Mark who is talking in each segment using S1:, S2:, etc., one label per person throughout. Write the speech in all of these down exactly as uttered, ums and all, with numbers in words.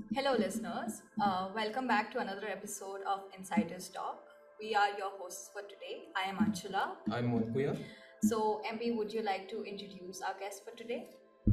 S1: Hello, listeners. Uh, welcome back to another episode of Insiders Talk. We are your hosts for today. I am Anshula.
S2: I'm Monpuya.
S1: So, M P, would you like to introduce our guest for today?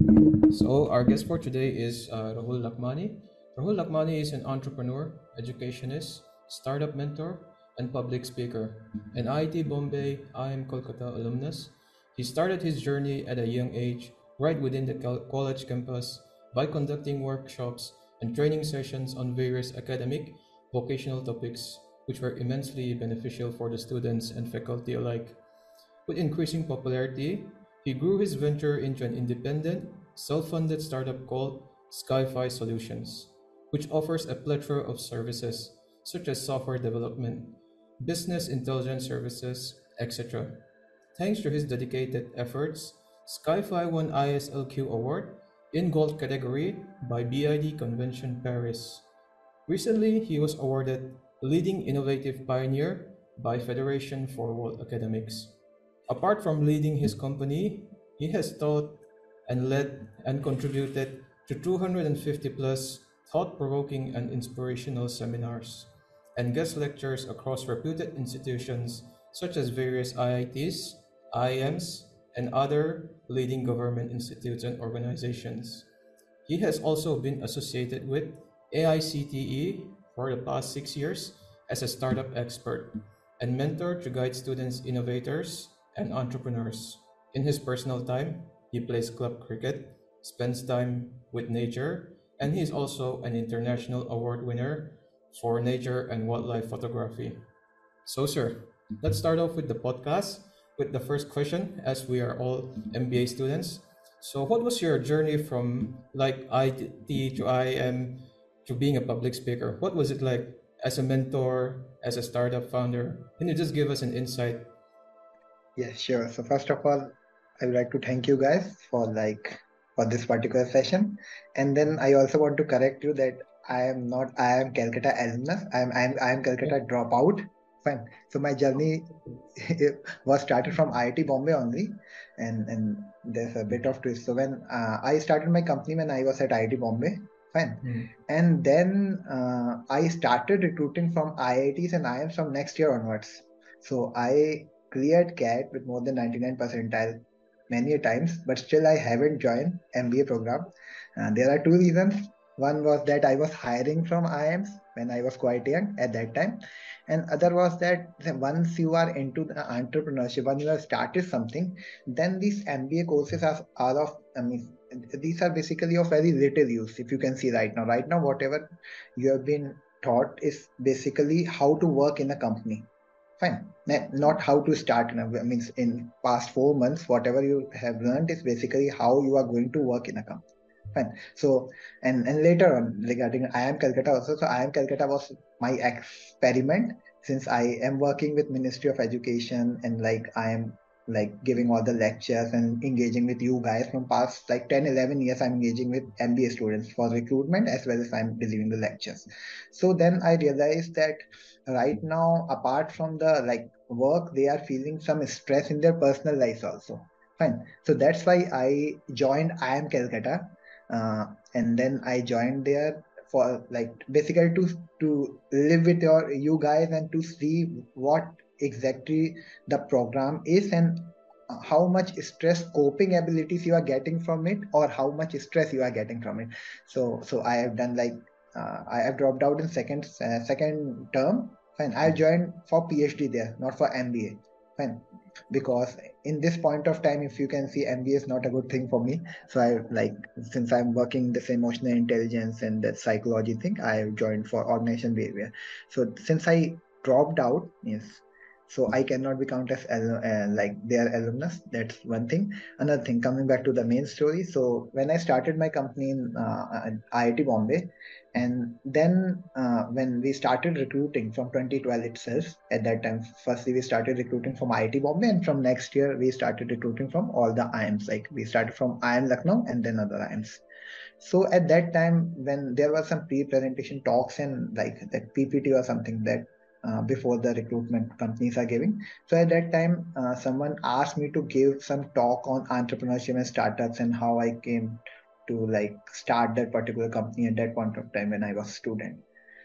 S2: So, our guest for today is uh, Rahul Lakmani. Rahul Lakmani is an entrepreneur, educationist, startup mentor, and public speaker. An I I T Bombay, I I M Kolkata alumnus, he started his journey at a young age, right within the col- college campus, by conducting workshops and training sessions on various academic, vocational topics, which were immensely beneficial for the students and faculty alike. With increasing popularity, he grew his venture into an independent, self funded startup called Skyfi Solutions, which offers a plethora of services such as software development, business intelligence services, et cetera. Thanks to his dedicated efforts, Skyfi won I S L Q Award in Gold category by B I D Convention Paris. Recently, he was awarded Leading Innovative Pioneer by Federation for World Academics. Apart from leading his company, he has taught and led and contributed to two hundred fifty plus thought provoking and inspirational seminars and guest lectures across reputed institutions such as various I I Ts, I I Ms, and other leading government institutes and organizations. He has also been associated with A I C T E for the past six years as a startup expert and mentor to guide students, innovators, and entrepreneurs. In his personal time, he plays club cricket, spends time with nature, and he is also an international award winner for nature and wildlife photography. So, sir, let's start off with the podcast with the first question, as we are all M B A students. So, what was your journey from like I T to I M to being a public speaker? What was it like as a mentor, as a startup founder? Can you just give us an insight?
S3: Yes, sure. So first of all, I would like to thank you guys for like for this particular session. And then I also want to correct you that I am not I am Calcutta alumnus. I am I am I am
S2: Yeah.
S3: Calcutta dropout. Fine. So my journey was started from I I T Bombay only, and and there's a bit of twist. So when uh, I started my company when I was at I I T Bombay, fine,
S2: Mm.
S3: and then uh, I started recruiting from I I Ts and I I Ms from next year onwards. So I cleared CAT with more than ninety-nine percentile many a times, but still I haven't joined M B A program. Uh, there are two reasons. One was that I was hiring from I I Ms when I was quite young at that time, and other was that once you are into the entrepreneurship, when you have started something, then these M B A courses are, are of, I mean, these are basically of very little use. If you can see right now, right now, whatever you have been taught is basically how to work in a company. Fine. Ne- Not how to start. in a- I mean, in past four months, whatever you have learned is basically how you are going to work in a company. Fine. So, and and later on regarding I am Calcutta also. So I am Calcutta was my experiment since I am working with Ministry of Education and like I am like giving all the lectures and engaging with you guys from past like ten, eleven years. I'm engaging with M B A students for recruitment as well as I'm delivering the lectures. So then I realized that right now apart from the like work they are feeling some stress in their personal lives also. Fine. So that's why I joined I am Calcutta, uh, and then I joined there for like basically to to live with your you guys and to see what exactly the program is and uh, how much stress coping abilities you are getting from it or how much stress you are getting from it. So so I have done like uh, I have dropped out in second uh, second term. Fine. I joined for PhD there, not for M B A. Fine. Because in this point of time, if you can see, M B A is not a good thing for me. So I like since I'm working this emotional intelligence and that psychology thing, I joined for organization behavior. So since I dropped out, yes, so I cannot be counted as al- uh, like their alumnus. That's one thing. Another thing, coming back to the main story. So when I started my company in uh, uh, I I T Bombay, and then uh, when we started recruiting from twenty twelve itself, at that time, firstly we started recruiting from I I T Bombay, and from next year we started recruiting from all the I I Ms. Like we started from I I M Lucknow and then other I I Ms. So at that time, when there was some pre-presentation talks and like that P P T or something that uh, before the recruitment companies are giving. So at that time, uh, someone asked me to give some talk on entrepreneurship and startups and how I came. to like start that particular company at that point of time when I was a student.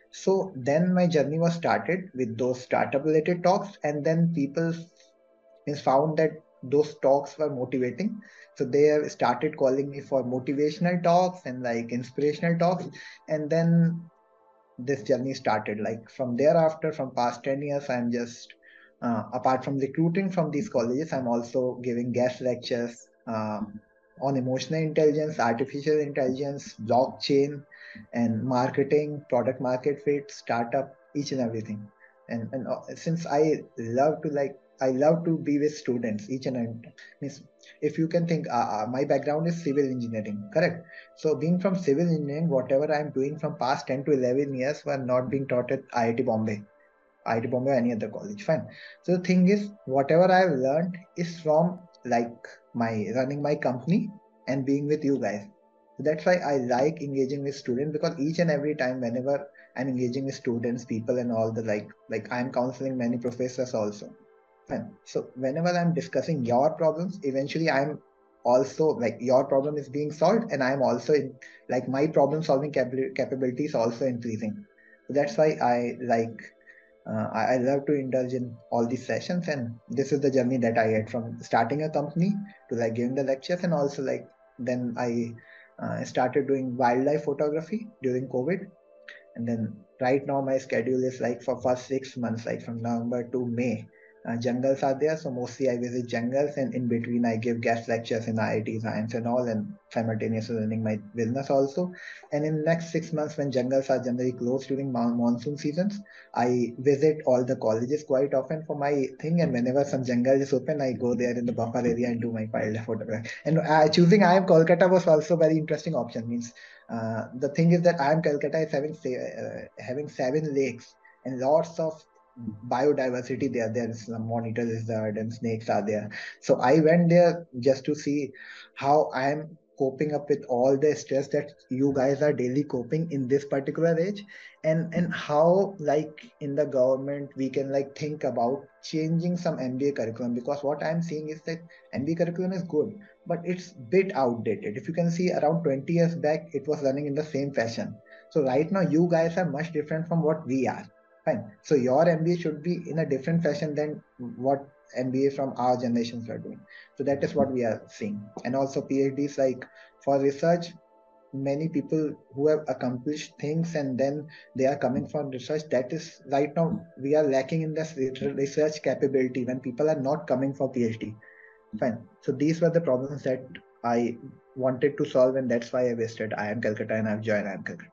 S3: So then my journey was started with those startup related talks, and then people means found that those talks were motivating. So they have started calling me for motivational talks and like inspirational talks. And then this journey started. Like from thereafter, from past ten years, I'm just, uh, apart from recruiting from these colleges, I'm also giving guest lectures uh, on emotional intelligence, artificial intelligence, blockchain, and marketing, product market fit, startup, each and everything. And and uh, since I love to like I love to be with students each and every means if you can think, uh, uh, my background is civil engineering, correct? So being from civil engineering, whatever I'm doing from past ten to eleven years were not being taught at I I T Bombay, I I T Bombay or any other college. Fine. So the thing is, whatever I've learned is from like my running my company and being with you guys. So that's why I like engaging with students, because each and every time whenever I'm engaging with students, people and all the like like I'm counseling many professors also. Fine. So whenever I'm discussing your problems, eventually I'm also like your problem is being solved, and I'm also in, like my problem solving capabil- capability is also increasing. So that's why I like uh, I, I love to indulge in all these sessions, and this is the journey that I had from starting a company to like giving the lectures, and also like then I uh, started doing wildlife photography during COVID, and then right now my schedule is like for first six months, like from November to May. Uh, jungles are there, so mostly I visit jungles, and in between I give guest lectures in I I T science and all, and simultaneously running my business also. And in next six months, when jungles are generally closed during mon- monsoon seasons, I visit all the colleges quite often for my thing. And whenever some jungle is open, I go there in the buffer area and do my wildlife photography. And uh, choosing I am Kolkata was also very interesting option. Means uh, the thing is that I am Calcutta is having uh, having seven lakes and lots of biodiversity there. There's some monitor lizard and snakes are there. So I went there just to see how I am coping up with all the stress that you guys are daily coping in this particular age, and and how like in the government we can like think about changing some M B A curriculum, because what I'm seeing is that M B A curriculum is good, but it's bit outdated. If you can see around twenty years back, it was running in the same fashion. So right now, you guys are much different from what we are. Fine. So your M B A should be in a different fashion than what M B A from our generations are doing. So that is what we are seeing. And also PhDs, like for research, many people who have accomplished things and then they are coming from research, that is right now we are lacking in this research capability when people are not coming for PhD. Fine. So these were the problems that I wanted to solve, and that's why I visited I I M Calcutta and I've joined I I M Calcutta.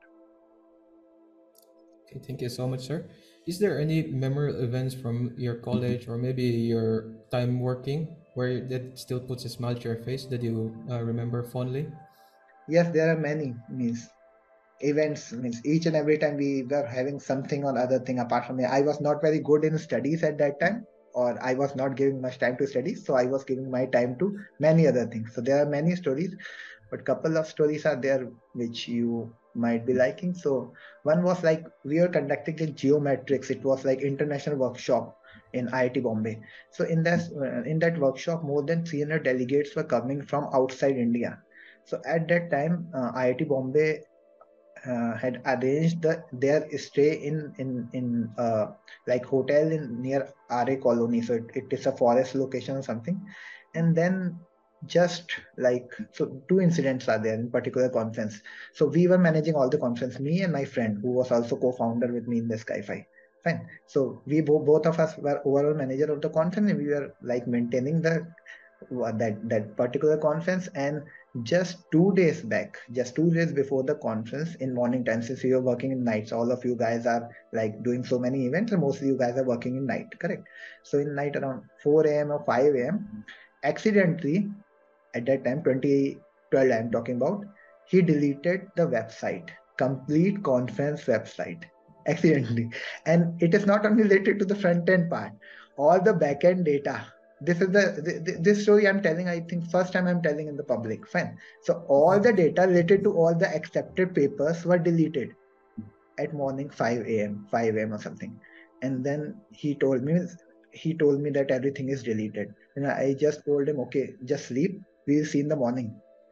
S2: Okay, thank you so much, sir. Is there any memorable events from your college or maybe your time working where that still puts a smile to your face that you uh, remember fondly?
S3: Yes, there are many means events, means each and every time we were having something or other thing apart from me. I was not very good in studies at that time, or I was not giving much time to studies, so I was giving my time to many other things. So there are many stories, but couple of stories are there which you might be liking. So one was like we were conducting a geometrics. It was like international workshop in I I T Bombay. So in that uh, in that workshop, more than three hundred delegates were coming from outside India. So at that time, uh, I I T Bombay uh, had arranged the, their stay in in in uh, like hotel in near R A colony. So it, it is a forest location or something. And then just like so two incidents are there in particular conference. So we were managing all the conference, me and my friend who was also co-founder with me in the Skyfi. Fine. So we bo- both of us were overall manager of the conference, and we were like maintaining the that that particular conference. And just two days back, just two days before the conference in morning time, since you are working in nights, all of you guys are like doing so many events, and mostly you guys are working in night, correct? So in night around four a.m. or five a.m., accidentally at that time, twenty twelve I'm talking about, he deleted the website, complete conference website, accidentally. And it is not only related to the front end part, all the back end data. This is the, the this story I'm telling, I think first time I'm telling in the public. Fine. So all the data related to all the accepted papers were deleted at morning five a.m., five a.m. or something. And then he told me, he told me that everything is deleted. And I just told him, okay, just sleep. We'll see in the morning.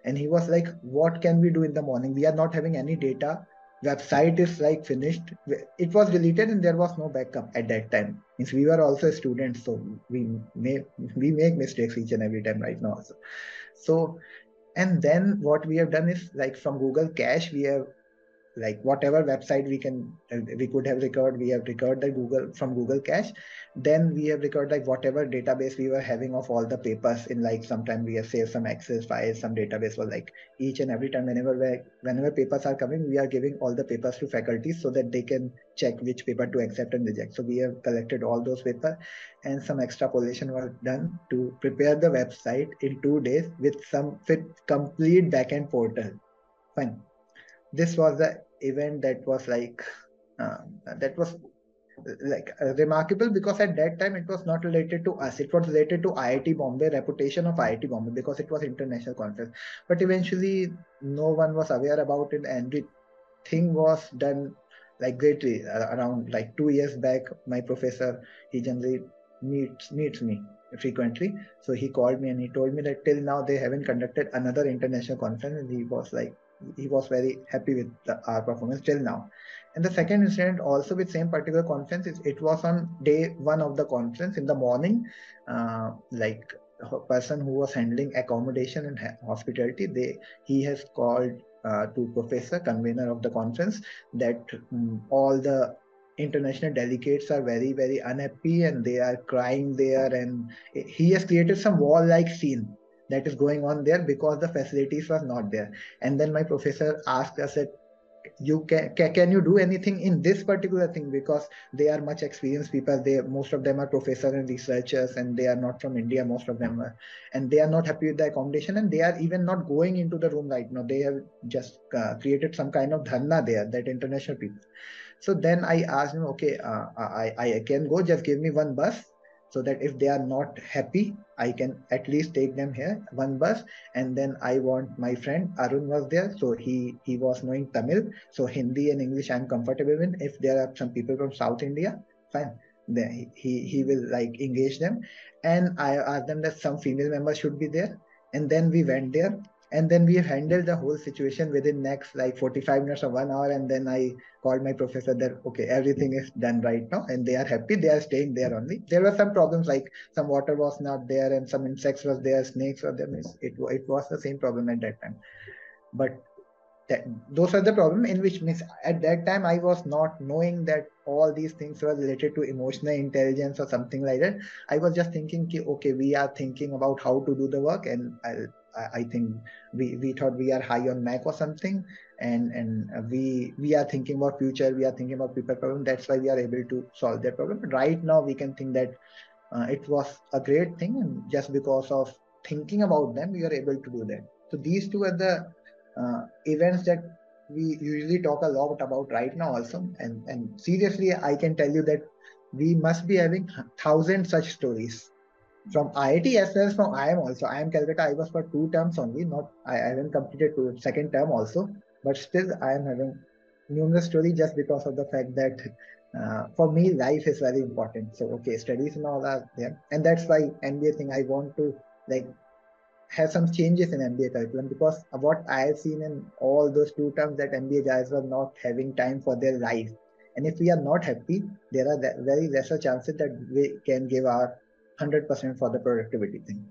S3: And he was like, what can we do in the morning? We are not having any data. Website is like finished. It was deleted and there was no backup at that time. Means we were also students, so we make we make mistakes each and every time right now also. So, and then what we have done is like from Google Cache, we have like whatever website we can uh, we could have recovered, we have recovered the Google from Google Cache. Then we have recovered like whatever database we were having of all the papers in, like sometime we have saved some access files, some database for like each and every time whenever we whenever papers are coming, we are giving all the papers to faculties so that they can check which paper to accept and reject. So we have collected all those papers, and some extrapolation was done to prepare the website in two days with some with complete backend portal. Fine. This was the event that was like uh, that was like uh, remarkable, because at that time it was not related to us, it was related to I I T Bombay, reputation of I I T Bombay, because it was international conference. But eventually no one was aware about it, and the thing was done like greatly. Uh, around like two years back, my professor, he generally meets meets me frequently, so he called me and he told me that till now they haven't conducted another international conference, and he was like he was very happy with the, our performance till now. And the second incident also with same particular conference is, it was on day one of the conference in the morning. Uh, like a person who was handling accommodation and hospitality, they he has called uh, to professor, convener of the conference, that um, all the international delegates are very very unhappy and they are crying there, and he has created some wall like scene that is going on there because the facilities was not there. And then my professor asked us that, you can, can can you do anything in this particular thing, because they are much experienced people, they most of them are professors and researchers, and they are not from India, most of them are, and they are not happy with the accommodation, and they are even not going into the room right now. They have just uh, created some kind of dharna there, that international people. So then I asked him, okay, uh, I, I can go, just give me one bus, so that if they are not happy, I can at least take them here, one bus. And then I want my friend Arun was there. So he, he was knowing Tamil. So Hindi and English I'm comfortable with. If there are some people from South India, fine. Then he, he will like engage them. And I asked them that some female members should be there. And then we went there. And then we handled the whole situation within next like forty-five minutes or one hour. And then I called my professor that, okay, everything is done right now and they are happy, they are staying there only. There were some problems, like some water was not there and some insects was there, snakes were there. It, it was the same problem at that time. But that, those are the problem in which means at that time I was not knowing that all these things were related to emotional intelligence or something like that. I was just thinking, okay, we are thinking about how to do the work, and I'll, I think we, we thought we are high on Mac or something, and and we we are thinking about future, we are thinking about people problem. That's why we are able to solve that problem. But right now we can think that uh, it was a great thing, and just because of thinking about them, we are able to do that. So these two are the uh, events that we usually talk a lot about right now also. And and seriously, I can tell you that we must be having thousand such stories from I I T as well as from I I M also. I I M Calcutta, I was for two terms only, not I, I haven't completed to second term also, but still I am having numerous stories just because of the fact that uh, for me life is very important. So okay, studies and all are there, and that's why M B A thing I want to like have some changes in M B A curriculum, because what I have seen in all those two terms, that M B A guys were not having time for their life. And if we are not happy, there are very lesser chances that we can give our one hundred percent for the productivity thing.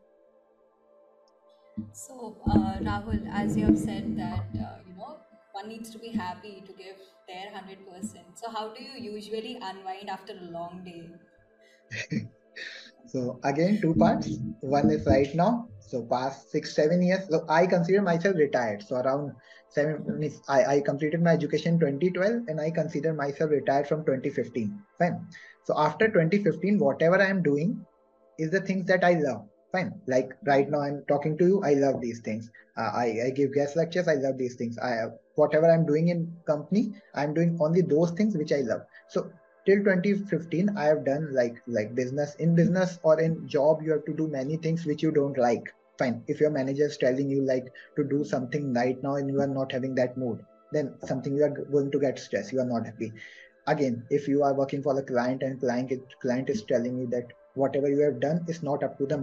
S1: So, uh, Rahul, as you have said that, uh, you know, one needs to be happy to give their one hundred percent. So, how do you usually unwind after a long day?
S3: So again, two parts. One is right now. So past six, seven years. So I consider myself retired. So around seven, means I, I completed my education in twenty twelve, and I consider myself retired from twenty fifteen. Fine. So after twenty fifteen, whatever I am doing is the things that I love. Fine. Like right now I'm talking to you, I love these things. Uh, I, I give guest lectures, I love these things. I whatever I'm doing in company, I'm doing only those things which I love. So till twenty fifteen I have done like like business. In business or in job, you have to do many things which you don't like. Fine. If your manager is telling you like to do something right now and you are not having that mood, then something you are going to get stressed, you are not happy. Again, if you are working for the client and client client is telling you that whatever you have done is not up to the mark,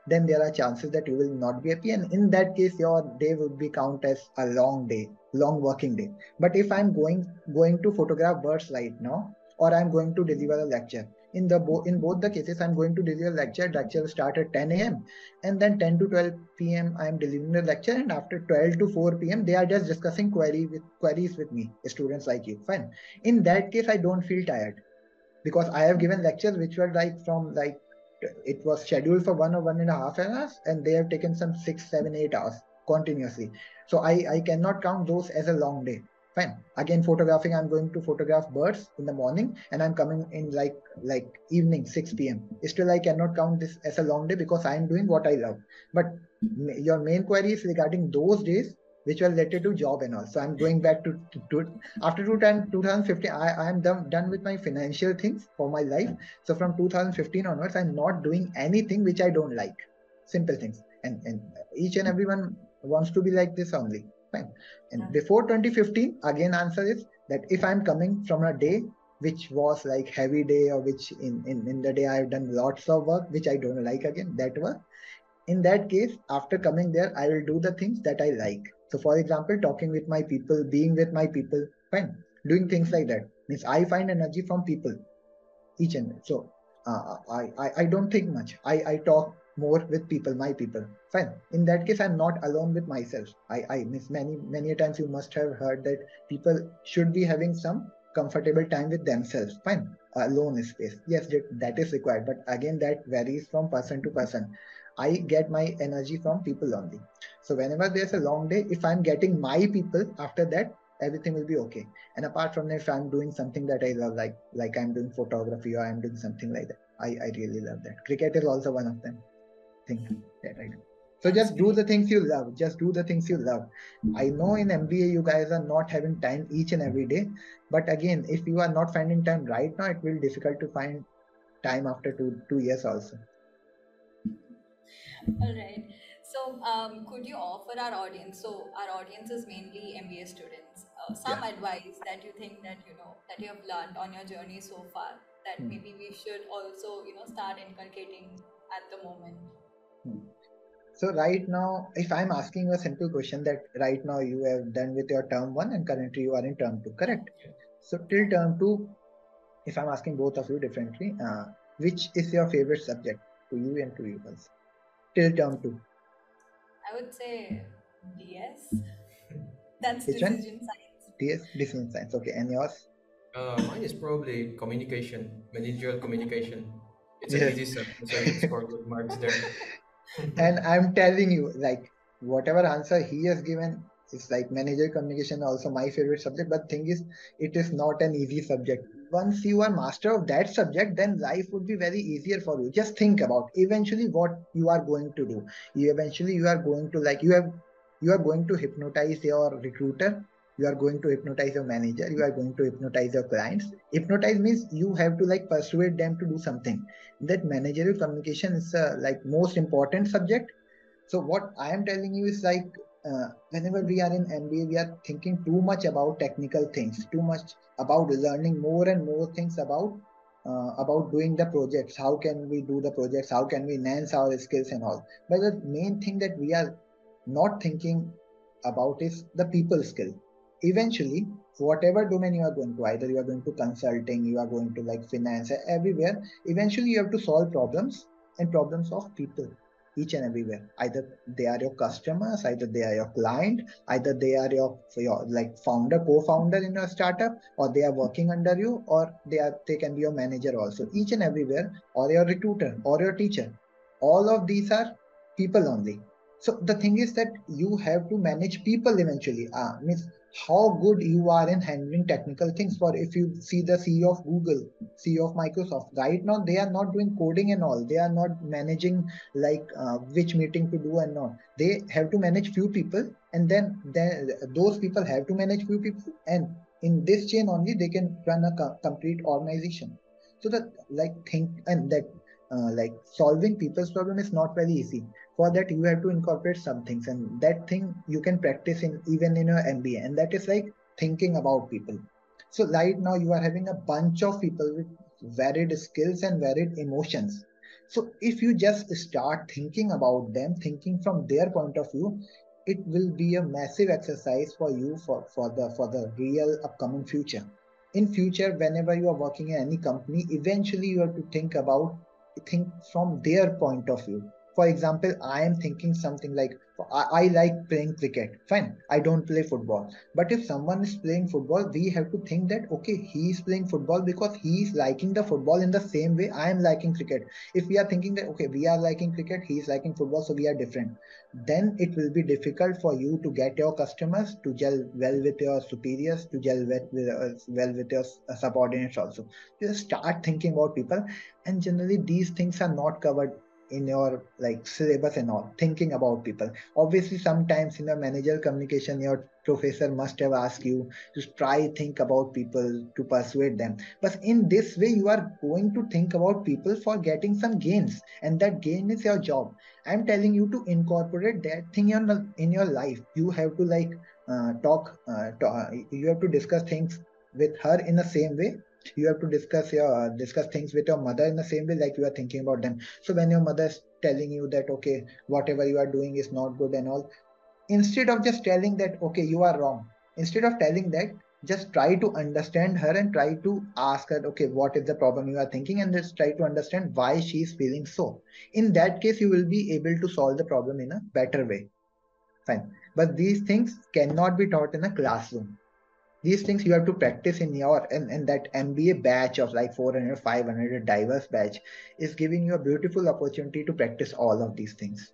S3: then there are chances that you will not be happy. And in that case, your day would be count as a long day, long working day. But if I'm going going to photograph birds right now, or I'm going to deliver a lecture, in the bo- in both the cases, I'm going to deliver a lecture. Lecture will start at ten a m and then ten to twelve p m I am delivering the lecture, and after twelve to four p m they are just discussing query with queries with me, students like you. Fine. In that case, I don't feel tired because I have given lectures which were like from like it was scheduled for one or one and a half hours, and they have taken some six, seven, eight hours continuously. So I I cannot count those as a long day. Fine. Again, photographing, I'm going to photograph birds in the morning, and I'm coming in like like evening six p m. Still, I cannot count this as a long day because I'm doing what I love. But your main query is regarding those days which were related to job and all. So I'm going back to, to, to after two thousand fifteen, I, I am done, done with my financial things for my life. So from two thousand fifteen onwards, I'm not doing anything which I don't like. Simple things. And, and each and everyone wants to be like this only. Fine. And
S1: Yeah.
S3: before twenty fifteen, again, answer is that if I'm coming from a day which was like heavy day, or which in, in, in the day I've done lots of work, which I don't like again, that work, in that case, after coming there, I will do the things that I like. So, for example, talking with my people, being with my people, fine, doing things like that means I find energy from people, each and so uh, I, I I don't think much. I I talk more with people, my people. Fine. In that case, I'm not alone with myself. I I miss many many times. You must have heard that people should be having some comfortable time with themselves. Fine. Alone space. Yes, that, that is required. But again, that varies from person to person. I get my energy from people only. So whenever there's a long day, if I'm getting my people after that, everything will be okay. And apart from that, if I'm doing something that I love, like like I'm doing photography, or I'm doing something like that, I, I really love that. Cricket is also one of them things that I do. So
S1: That's
S3: just do
S1: great.
S3: the things you love. Just do the things you love. I know in M B A you guys are not having time each and every day, but again, if you are not finding time right now, it will be difficult to find time after two two years also.
S1: All right. So, um, could you offer our audience, so our audience is mainly M B A students, uh, some
S3: Yeah.
S1: advice that you think that you know that you have learned on your journey so far that
S3: Hmm.
S1: maybe we should also you know start inculcating at the moment?
S3: Hmm. So right now, if I'm asking you a simple question, that right now you have done with your term one and currently you are in term two,
S1: Yeah.
S3: correct? So till
S1: Yeah.
S3: term two, if I'm asking both of you differently, uh, which is your favorite subject to you and to you guys till term two?
S1: I would say yes. That's
S3: Which one?
S1: decision science.
S3: D S, decision science. Okay, and yours?
S2: Uh, mine is probably communication, managerial communication. It's an
S3: Yes.
S2: easy subject, so I can score good marks there.
S3: And I'm telling you, like whatever answer he has given is like manager communication, also my favorite subject. But thing is, it is not an easy subject. Once you are master of that subject, then life would be very easier for you. Just think about eventually what you are going to do. You eventually you are going to like you have you are going to hypnotize your recruiter. You are going to hypnotize your manager. You are going to hypnotize your clients. Hypnotize means you have to like persuade them to do something. That managerial communication is uh, like most important subject. So what I am telling you is like uh, whenever we are in M B A, we are thinking too much about technical things, too much about learning more and more things about uh, about doing the projects. How can we do the projects? How can we enhance our skills and all? But the main thing that we are not thinking about is the people skill. Eventually, whatever domain you are going to, either you are going to consulting, you are going to like finance, everywhere. Eventually, you have to solve problems and problems of people each and everywhere. Either they are your customers, either they are your client, either they are your your like founder, co-founder in your startup, or they are working under you, or they are they can be your manager also. Each and everywhere, or your recruiter, or your teacher. All of these are people only. So the thing is that you have to manage people eventually. Ah, means how good you are in handling technical things. For if you see the C E O of Google, C E O of Microsoft, right now they are not doing coding and all. They are not managing like uh, which meeting to do and not. They have to manage few people, and then then those people have to manage few people, and in this chain only they can run a co- complete organization. So that like think and that uh, like solving people's problem is not very easy. For that you have to incorporate some things, and that thing you can practice in even in your M B A, and that is like thinking about people. So right now you are having a bunch of people with varied skills and varied emotions. So if you just start thinking about them, thinking from their point of view, it will be a massive exercise for you for, for the for the real upcoming future. In future, whenever you are working in any company, eventually you have to think about think from their point of view. For example, I am thinking something like I, I like playing cricket. Fine, I don't play football. But if someone is playing football, we have to think that okay, he is playing football because he is liking the football in the same way I am liking cricket. If we are thinking that okay, we are liking cricket, he is liking football, so we are different, then it will be difficult for you to get your customers, to gel well with your superiors, to gel well with, uh, well with your uh, subordinates also. Just start thinking about people, and generally these things are not covered in your like syllabus and all. Thinking about people, obviously sometimes in a managerial communication your professor must have asked you to try think about people to persuade them, but in this way you are going to think about people for getting some gains, and that gain is your job. I'm telling you to incorporate that thing in, in your life. You have to like uh, talk, uh, talk, you have to discuss things with her in the same way. You have to discuss your uh, discuss things with your mother in the same way like you are thinking about them. So when your mother is telling you that okay, whatever you are doing is not good and all, instead of just telling that okay, you are wrong, instead of telling that, just try to understand her and try to ask her okay, what is the problem you are thinking, and just try to understand why she is feeling so. In that case you will be able to solve the problem in a better way. Fine, but these things cannot be taught in a classroom. These things you have to practice in your, and, and that M B A batch of like four hundred, five hundred diverse batch is giving you a beautiful opportunity to practice all of these things.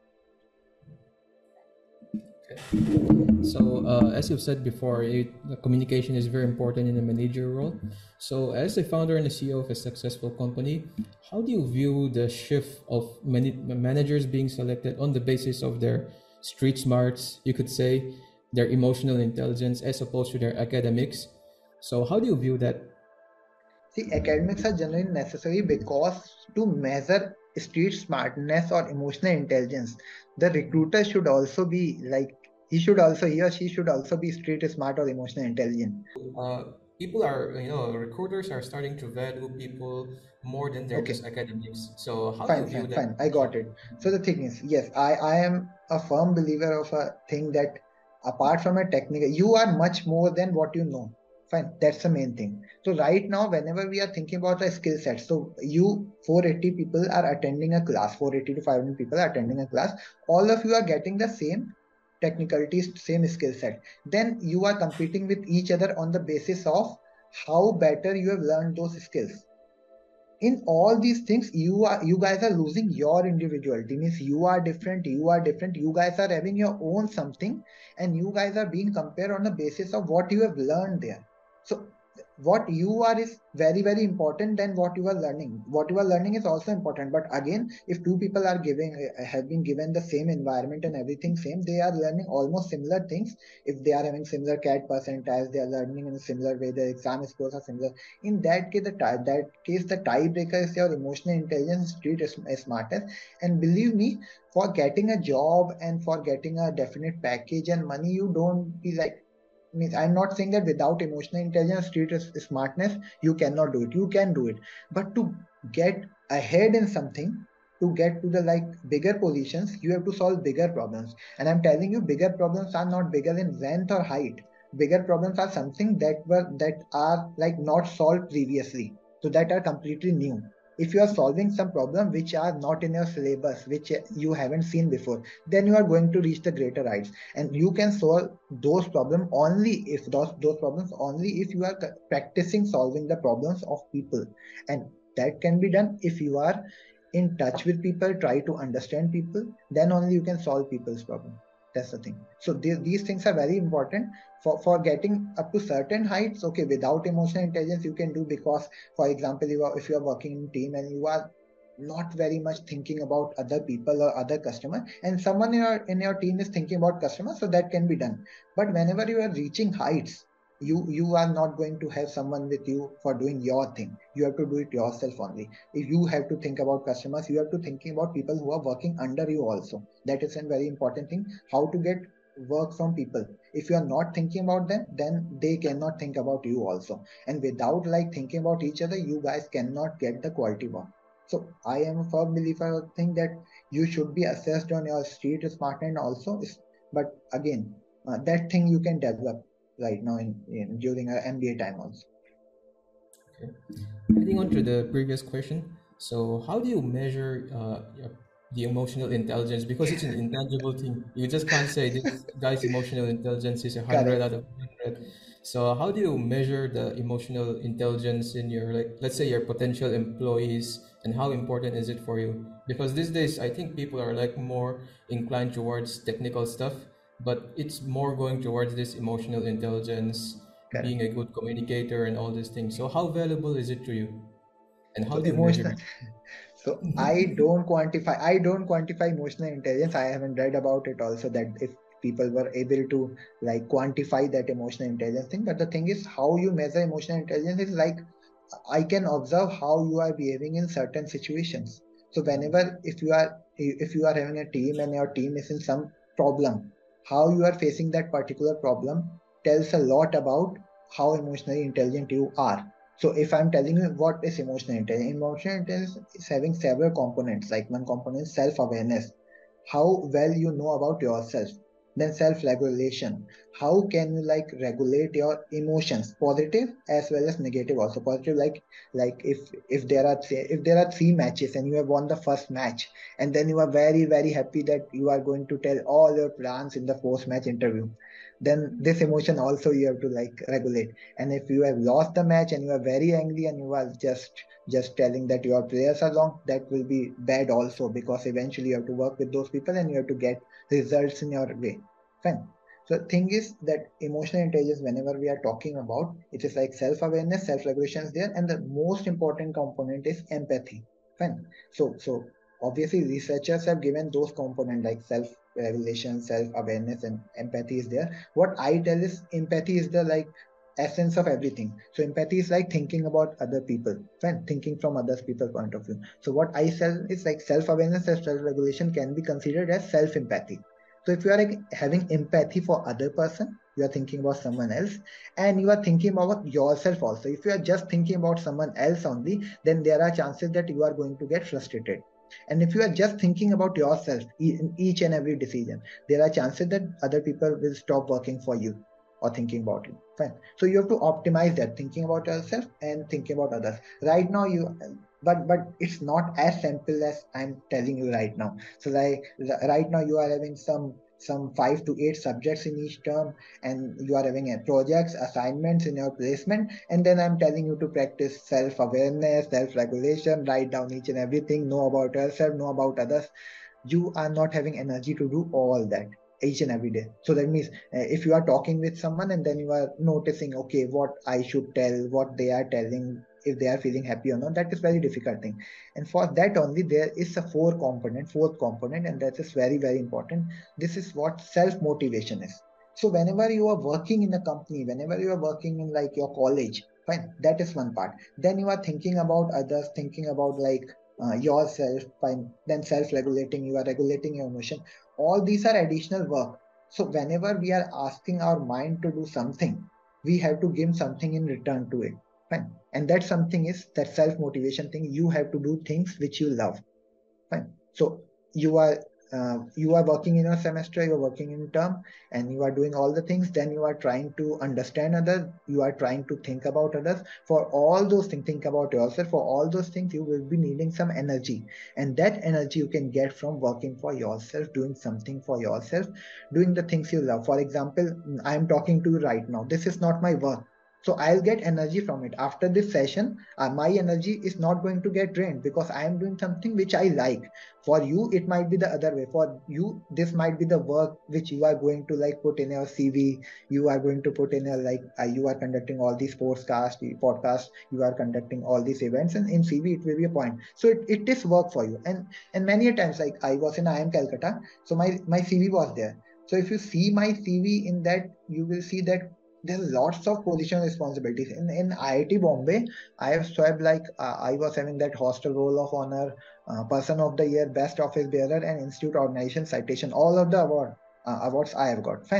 S2: So, uh, as you've said before, it, the communication is very important in a manager role. So, as a founder and a C E O of a successful company, how do you view the shift of many managers being selected on the basis of their street smarts, you could say, their emotional intelligence, as opposed to their academics? So, how do you view that?
S3: See, academics are generally necessary because to measure street smartness or emotional intelligence, the recruiter should also be like, he should also, he or she should also be street smart or emotional intelligent.
S2: Uh, People are, you know, recruiters are starting to value people more than their
S3: Okay,
S2: just academics. So, how do you
S3: fine,
S2: view
S3: fine,
S2: that?
S3: fine. I got it. So the thing is, yes, I, I am a firm believer of a thing that apart from a technical, you are much more than what you know. Fine, that's the main thing. So right now, whenever we are thinking about a skill set, so you four hundred eighty people are attending a class, four hundred eighty to five hundred people are attending a class. All of you are getting the same technicalities, same skill set. Then you are competing with each other on the basis of how better you have learned those skills. In all these things, you are you guys are losing your individuality. Means you are different, you are different, you guys are having your own something, and you guys are being compared on the basis of what you have learned there. So what you are is very very important than what you are learning. What you are learning is also important, but again, if two people are giving uh, have been given the same environment and everything same, they are learning almost similar things. If they are having similar cat percentage, they are learning in a similar way, their exam scores are similar. In that case, the tie, that case the tiebreaker is your emotional intelligence, street smartness. And believe me, for getting a job and for getting a definite package and money, you don't be like, means I'm not saying that without emotional intelligence, street smartness, you cannot do it. You can do it, but to get ahead in something, to get to the like bigger positions, you have to solve bigger problems. And I'm telling you, bigger problems are not bigger in length or height. Bigger problems are something that were that are like not solved previously, so that are completely new. If you are solving some problem which are not in your syllabus, which you haven't seen before, then you are going to reach the greater heights. And you can solve those problems only if those those problems only if you are practicing solving the problems of people. And that can be done if you are in touch with people, try to understand people, then only you can solve people's problem. That's the thing. So these, these things are very important for for getting up to certain heights. Okay, without emotional intelligence you can do, because for example, you are, if you are working in team and you are not very much thinking about other people or other customer, and someone in your in your team is thinking about customers, so that can be done. But whenever you are reaching heights, you you are not going to have someone with you for doing your thing. You have to do it yourself only. If you have to think about customers, you have to thinking about people who are working under you also. That is a very important thing, how to get work from people. If you are not thinking about them, then they cannot think about you also. And without like thinking about each other, you guys cannot get the quality work. So I am a firm believer of the thing that you should be assessed on your street smartness also. But again, uh, that thing you can develop right now in, in during our M B A time also.
S2: Okay. Heading on to the previous question. So, how do you measure uh, your- the emotional intelligence? Because it's an intangible thing. You just can't say this guy's emotional intelligence is a hundred
S3: Correct.
S2: out of hundred. So, how do you measure the emotional intelligence in your, like, let's say, your potential employees, and how important is it for you? Because these days, I think people are like more inclined towards technical stuff, but it's more going towards this emotional intelligence,
S3: Correct.
S2: being a good communicator, and all these things. So, how valuable is it to you, and how
S3: So
S2: do you measure
S3: emotional.
S2: it?
S3: So I don't quantify. I don't quantify emotional intelligence. I haven't read about it also that if people were able to like quantify that emotional intelligence thing. But the thing is, how you measure emotional intelligence is like I can observe how you are behaving in certain situations. So whenever if you are if you are having a team and your team is in some problem, how you are facing that particular problem tells a lot about how emotionally intelligent you are. So if I'm telling you what is emotional intelligence, emotional intelligence is having several components. Like one component is self-awareness, how well you know about yourself. Then self-regulation, how can you like regulate your emotions, positive as well as negative also. Positive, like like if if there are say if there are three matches and you have won the first match, and then you are very very happy that you are going to tell all your plans in the post match interview, then this emotion also you have to like regulate. And if you have lost the match and you are very angry and you are just just telling that your players are wrong, that will be bad also, because eventually you have to work with those people and you have to get results in your way. Fine. So the thing is that emotional intelligence, whenever we are talking about, it is like self-awareness, self-regulation is there, and the most important component is empathy. Fine. So so obviously researchers have given those components like self-regulation, self-awareness, and empathy is there. What I tell is empathy is the like essence of everything. So empathy is like thinking about other people, fine, thinking from other people's point of view. So what I sell is like self-awareness and self-regulation can be considered as self-empathy. So if you are like having empathy for other person, you are thinking about someone else, and you are thinking about yourself also. If you are just thinking about someone else only, then there are chances that you are going to get frustrated. And if you are just thinking about yourself in each and every decision, there are chances that other people will stop working for you or thinking about you. Fine. So you have to optimize that, thinking about yourself and thinking about others. Right now, you, but but it's not as simple as I'm telling you right now. So like right now, you are having some some five to eight subjects in each term, and you are having a projects, assignments in your placement, and then I'm telling you to practice self-awareness, self-regulation, write down each and everything, know about yourself, know about others. You are not having energy to do all that each and every day. So that means uh, if you are talking with someone and then you are noticing, okay, what I should tell, what they are telling, if they are feeling happy or not, that is very difficult thing. And for that only there is a four component fourth component, and that is very very important. This is what self motivation is. So whenever you are working in a company, whenever you are working in like your college, fine, that is one part. Then you are thinking about others, thinking about like uh, yourself, fine, then self-regulating, you are regulating your emotion. All these are additional work. So whenever we are asking our mind to do something, we have to give something in return to it. Fine. And that something is that self-motivation thing. You have to do things which you love. Fine. So you are uh, you are working in a semester, you are working in term, and you are doing all the things. Then you are trying to understand others. You are trying to think about others. For all those things, think about yourself. For all those things, you will be needing some energy, and that energy you can get from working for yourself, doing something for yourself, doing the things you love. For example, I am talking to you right now. This is not my work, so I'll get energy from it. After this session, uh, my energy is not going to get drained because I am doing something which I like. For you, it might be the other way. For you, this might be the work which you are going to like put in your C V. You are going to put in a like uh, you are conducting all these podcasts, podcasts. You are conducting all these events, and in C V it will be a point. So it, it is work for you. And and many a times, like I was in I I M Calcutta, so my my C V was there. So if you see my C V in that, you will see that there's lots of position responsibilities. In in I I T Bombay, I have swept like uh, I was having that hostel roll of honor, uh, person of the year, best office bearer, and institute organization citation. All of the award uh, awards I have got. Fine.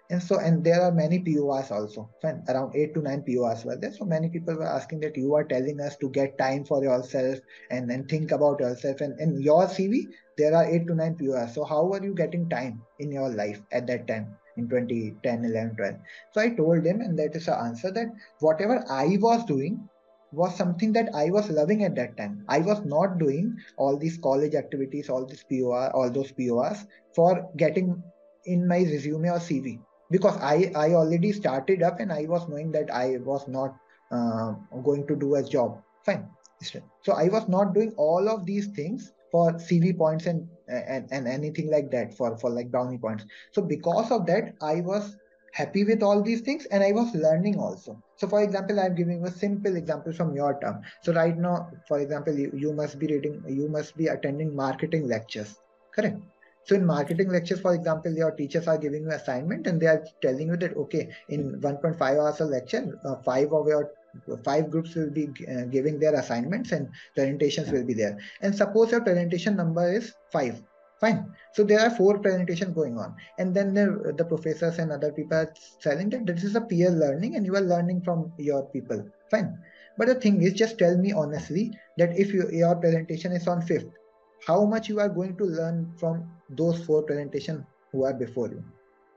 S3: And so, and there are many P O Rs also. Fine, around eight to nine P O Rs were there. So many people were asking that you are telling us to get time for yourself and then think about yourself. And in your C V, there are eight to nine P O Rs. So how are you getting time in your life at that time in twenty ten, eleven, twelve? So I told him, and that is the answer, that whatever I was doing was something that I was loving at that time. I was not doing all these college activities, all these P O R, all those P O Rs for getting in my resume or C V, because I, I already started up and I was knowing that I was not uh, going to do a job. Fine. So I was not doing all of these things for C V points and, and, and anything like that, for, for like brownie points. So because of that, I was happy with all these things and I was learning also. So for example, I'm giving a simple example from your term. So right now, for example, you, you must be reading, you must be attending marketing lectures, correct? So in marketing lectures, for example, your teachers are giving you assignment and they are telling you that, okay, in one point five hours of lecture, uh, five of your five groups will be uh, giving their assignments and presentations will be there. And suppose your presentation number is five. Fine. So there are four presentations going on. And then the, the professors and other people are telling that this is a peer learning and you are learning from your people. Fine. But the thing is, just tell me honestly that if you, your presentation is on fifth, how much you are going to learn from those four presentations who are before you.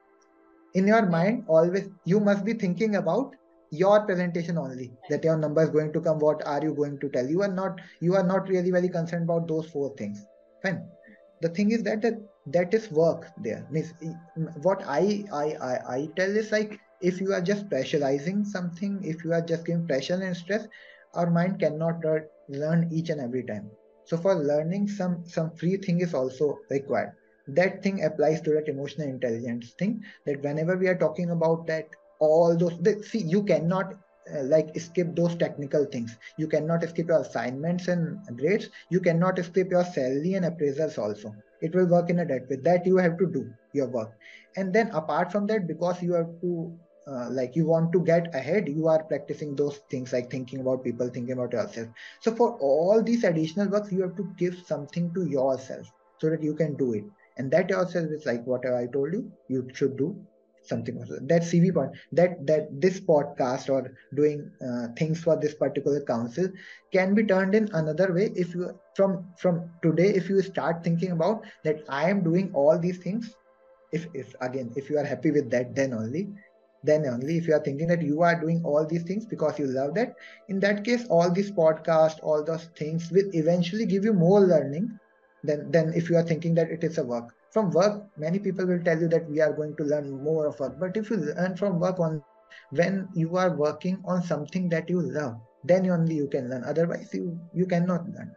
S3: In your mind, always you must be thinking about your presentation only, that your number is going to come, what are you going to tell. You are not, you are not really very concerned about those four things. Fine. The thing is that that, that is work there. Means what I, I I I tell is, like, if you are just pressurizing something, if you are just giving pressure and stress, our mind cannot learn each and every time. So for learning, some some free thing is also required. That thing applies to that emotional intelligence thing, that whenever we are talking about that, all those, the, see, you cannot uh, like skip those technical things. You cannot skip your assignments and grades. You cannot skip your salary and appraisals also. It will work in a that way, that you have to do your work. And then apart from that, because you have to uh, like you want to get ahead, you are practicing those things, like thinking about people, thinking about yourself. So for all these additional works, you have to give something to yourself so that you can do it. And that yourself is like whatever I told you, you should do something. That C V point, that that this podcast or doing uh, things for this particular council can be turned in another way. If you from from today, if you start thinking about that I am doing all these things, if if again if you are happy with that, then only then only if you are thinking that you are doing all these things because you love that, in that case, all these podcasts, all those things will eventually give you more learning than than if you are thinking that it is a work. From work, many people will tell you that we are going to learn more of work, but if you learn from work only when you are working on something that you love, then only you can learn. Otherwise, you you cannot learn.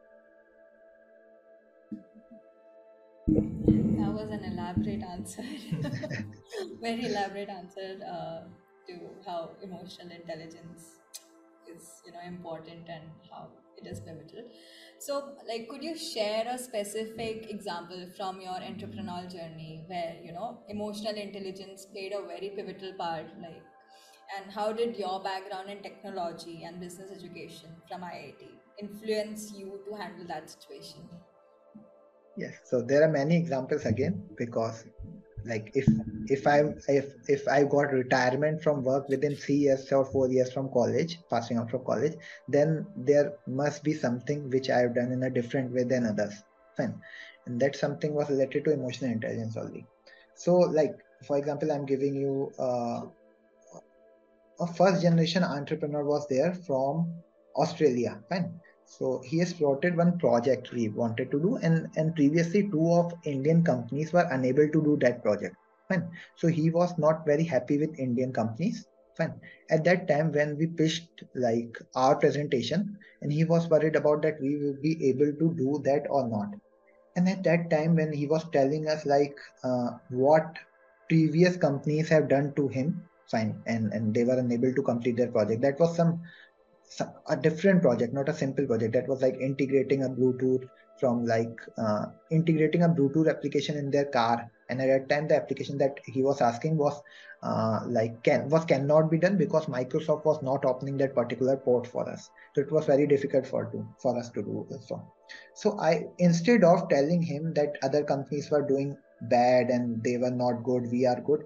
S1: That was an elaborate answer. Very elaborate answer uh, to how emotional intelligence is, you know, important and how it is pivotal. So, like, could you share a specific example from your entrepreneurial journey where, you know, emotional intelligence played a very pivotal part, like, and how did your background in technology and business education from I I T influence you to handle that situation?
S3: Yes, so there are many examples again, because like if if I if if I got retirement from work within three years or four years from college, passing out from college, then there must be something which I have done in a different way than others. Fine, and that something was related to emotional intelligence only. So, like for example, I'm giving you uh, a first generation entrepreneur was there from Australia. Fine. So he has plotted one project he wanted to do, and, and previously two of Indian companies were unable to do that project. Fine. So he was not very happy with Indian companies. Fine. At that time, when we pitched like our presentation, and he was worried about that we will be able to do that or not. And at that time, when he was telling us like uh, what previous companies have done to him, fine, and and they were unable to complete their project. That was some, some a different project, not a simple project. That was like integrating a Bluetooth from like uh, integrating a Bluetooth application in their car. And at that time, the application that he was asking was uh, like can was cannot be done because Microsoft was not opening that particular port for us. So it was very difficult for to for us to do so. So I, instead of telling him that other companies were doing bad and they were not good, we are good,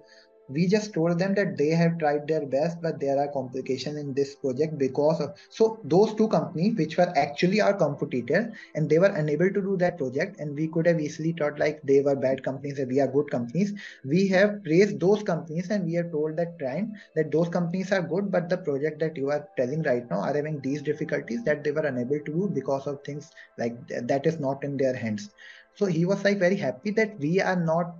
S3: We just told them that they have tried their best, but there are complications in this project because of, so those two companies which were actually our competitor, and they were unable to do that project, and we could have easily thought like they were bad companies and we are good companies. We have praised those companies and we have told that client that those companies are good, but the project that you are telling right now are having these difficulties that they were unable to do because of things like th- that is not in their hands. So he was like very happy that we are not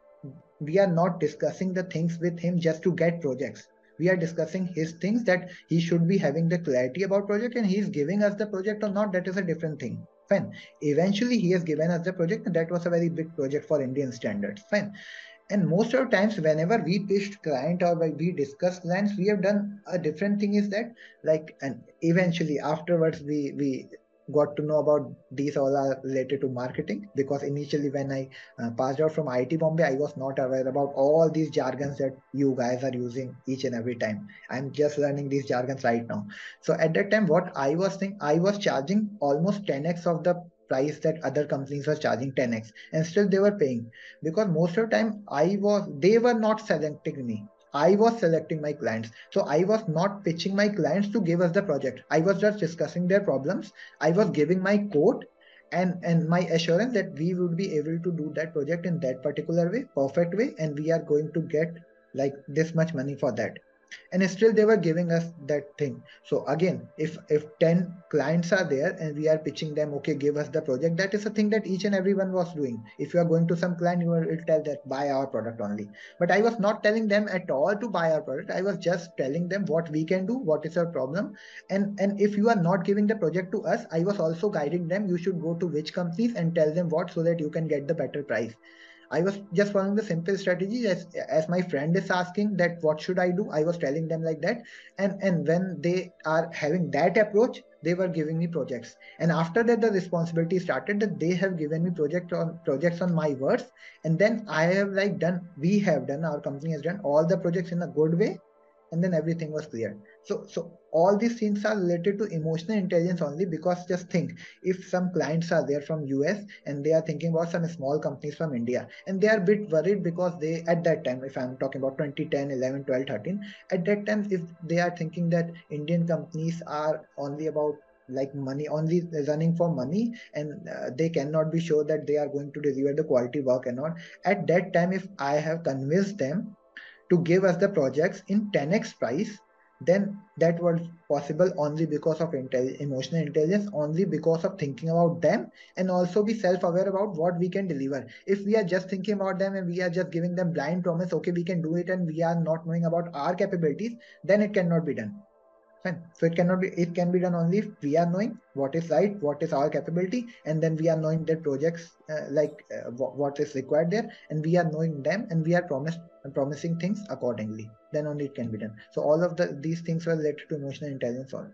S3: we are not discussing the things with him just to get projects. We are discussing his things, that he should be having the clarity about project, and he is giving us the project or not, that is a different thing. Fine. Eventually he has given us the project, and that was a very big project for Indian standards. Fine. And most of the times whenever we pitched client or we discuss clients, we have done a different thing, is that like, and eventually afterwards we we got to know about these all are related to marketing, because initially when I uh, passed out from I I T Bombay, I was not aware about all these jargons that you guys are using each and every time. I'm just learning these jargons right now. So at that time, what I was thinking, I was charging almost ten x of the price that other companies were charging ten x, and still they were paying, because most of the time I was they were not selecting me. I was selecting my clients. So I was not pitching my clients to give us the project. I was just discussing their problems. I was giving my quote and and my assurance that we would be able to do that project in that particular way, perfect way, and we are going to get like this much money for that. And still they were giving us that thing. So again, if if ten clients are there and we are pitching them, okay, give us the project, that is a thing that each and everyone was doing. If you are going to some client, you will tell that buy our product only. But I was not telling them at all to buy our product. I was just telling them what we can do, what is our problem. And and if you are not giving the project to us, I was also guiding them, you should go to which companies and tell them what, so that you can get the better price. I was just following the simple strategy. As as my friend is asking that what should I do, I was telling them like that. And and when they are having that approach, they were giving me projects. And after that, the responsibility started, that they have given me project on projects on my words. And then I have like done, we have done, our company has done all the projects in a good way, and then everything was clear. So so all these things are related to emotional intelligence only, because just think, if some clients are there from US and they are thinking about some small companies from India, and they are a bit worried because they, at that time, if I'm talking about twenty ten, eleven, twelve, thirteen, at that time, if they are thinking that Indian companies are only about like money, only running for money, and uh, they cannot be sure that they are going to deliver the quality work and not, at that time, if I have convinced them to give us the projects in ten x price, then that was possible only because of intel- emotional intelligence, only because of thinking about them, and also be self-aware about what we can deliver. If we are just thinking about them and we are just giving them blind promise, okay, we can do it, and we are not knowing about our capabilities, then it cannot be done. Fine. So it cannot be, it can be done only if we are knowing what is right, what is our capability, and then we are knowing that projects uh, like uh, what, what is required there, and we are knowing them, and we are promised promising things accordingly. Then only it can be done. So all of the these things were related to emotional intelligence. All.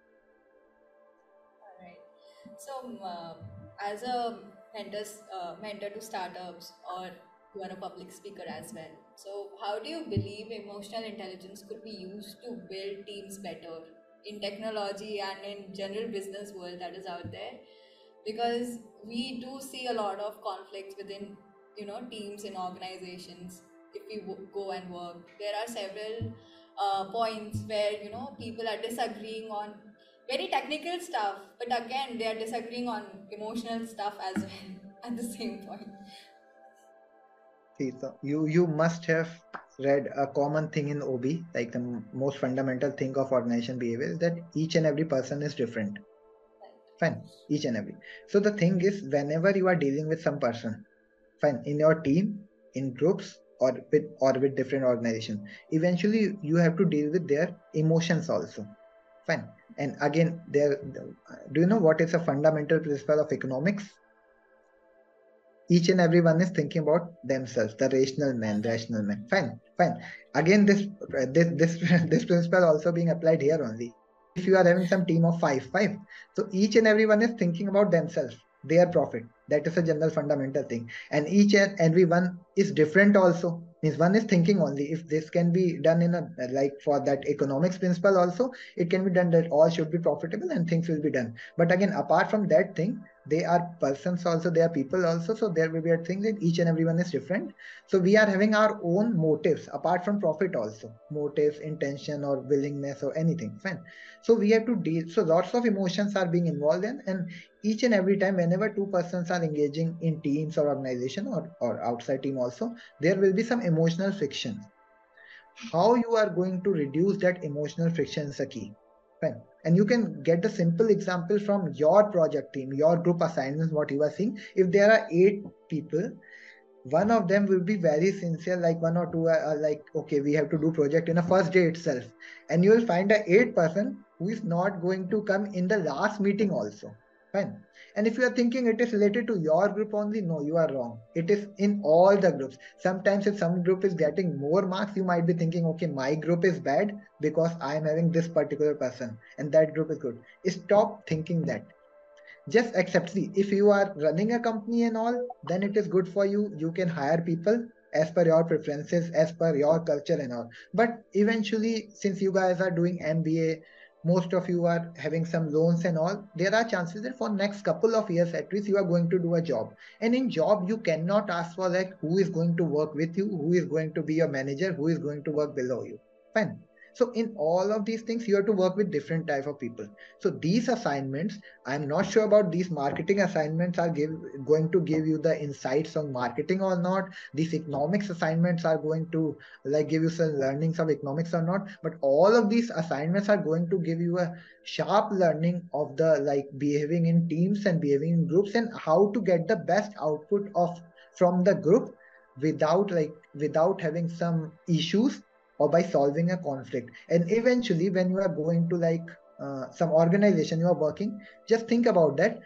S1: All right. So, um, uh, as a mentor, uh, mentor to startups, or you are a public speaker as well. So, how do you believe emotional intelligence could be used to build teams better in technology and in general business world that is out there? Because we do see a lot of conflicts within, you know, teams in organizations. If we w- go and work, there are several uh, points where, you know, people are disagreeing on very technical stuff, but again they are disagreeing on emotional stuff as well at the same point.
S3: See, so you you must have read a common thing in O B, like the m- most fundamental thing of organization behavior is that each and every person is different. Fine, each and every. So the thing is, whenever you are dealing with some person, fine, in your team, in groups, or with or with different organizations, eventually you have to deal with their emotions also. Fine. And again, there, do you know what is a fundamental principle of economics? Each and everyone is thinking about themselves, the rational man, rational man. Fine, fine. Again, this this this this principle also being applied here only. If you are having some team of five, five, so each and everyone is thinking about themselves, their profit. That is a general fundamental thing. And each and everyone is different also. Means one is thinking only. If this can be done in a like for that economics principle also, it can be done that all should be profitable and things will be done. But again, apart from that thing, they are persons also, they are people also. So there will be a thing that each and everyone is different. So we are having our own motives apart from profit also, motives, intention, or willingness, or anything. Fine. So we have to deal. So lots of emotions are being involved in, and each and every time, whenever two persons are engaging in teams or organization, or, or outside team also, there will be some emotional friction. How you are going to reduce that emotional friction is a key. Fine. And you can get a simple example from your project team, your group assignments, what you are seeing. If there are eight people, one of them will be very sincere, like one or two are, are like, okay, we have to do project in a first day itself. And you will find a eight person who is not going to come in the last meeting also. Fine. And if you are thinking it is related to your group only, no, you are wrong. It is in all the groups. Sometimes if some group is getting more marks, you might be thinking, okay, my group is bad because I am having this particular person and that group is good. Stop thinking that. Just accept. See, if you are running a company and all, then it is good for you. You can hire people as per your preferences, as per your culture and all. But eventually, since you guys are doing M B A, most of you are having some loans and all, there are chances that for next couple of years at least you are going to do a job. And in job, you cannot ask for like who is going to work with you, who is going to be your manager, who is going to work below you. Fine. So in all of these things, you have to work with different type of people. So these assignments, I'm not sure about these marketing assignments are give, going to give you the insights on marketing or not. These economics assignments are going to like give you some learnings of economics or not. But all of these assignments are going to give you a sharp learning of the like behaving in teams and behaving in groups and how to get the best output of from the group without like without having some issues or by solving a conflict. And eventually, when you are going to like uh, some organization you are working, just think about that.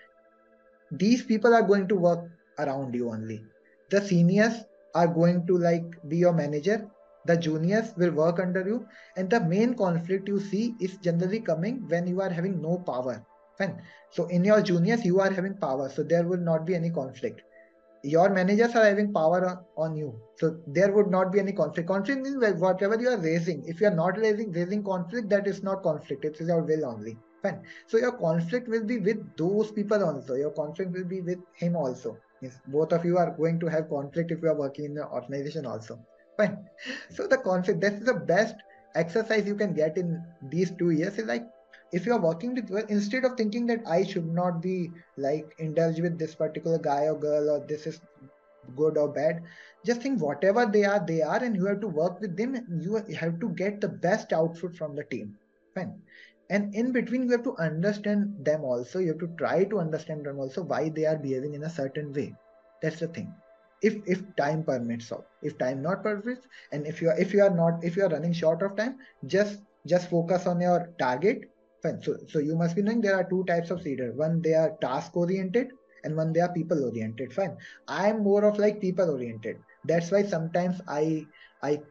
S3: These people are going to work around you only. The seniors are going to like be your manager. The juniors will work under you. And the main conflict you see is generally coming when you are having no power. Fine. So in your juniors, you are having power. So there will not be any conflict. Your managers are having power on, on you. So there would not be any conflict. Conflict means whatever you are raising. If you are not raising raising conflict, that is not conflict. It is your will only. Fine. So your conflict will be with those people also. Your conflict will be with him also. Yes, both of you are going to have conflict if you are working in the organization also. Fine. So the conflict, that's the best exercise you can get in these two years is like if you are working with well, instead of thinking that I should not be like indulge with this particular guy or girl or this is good or bad, just think whatever they are they are and you have to work with them. You have to get the best output from the team. Fine. And in between you have to understand them also. You have to try to understand them also why they are behaving in a certain way. That's the thing. If if time permits, so if time not permits, and if you are if you are not if you are running short of time, just just focus on your target. Fine. So so you must be knowing there are two types of leader. One, they are task oriented, and one, they are people oriented. Fine. I'm more of like people oriented. That's why sometimes I I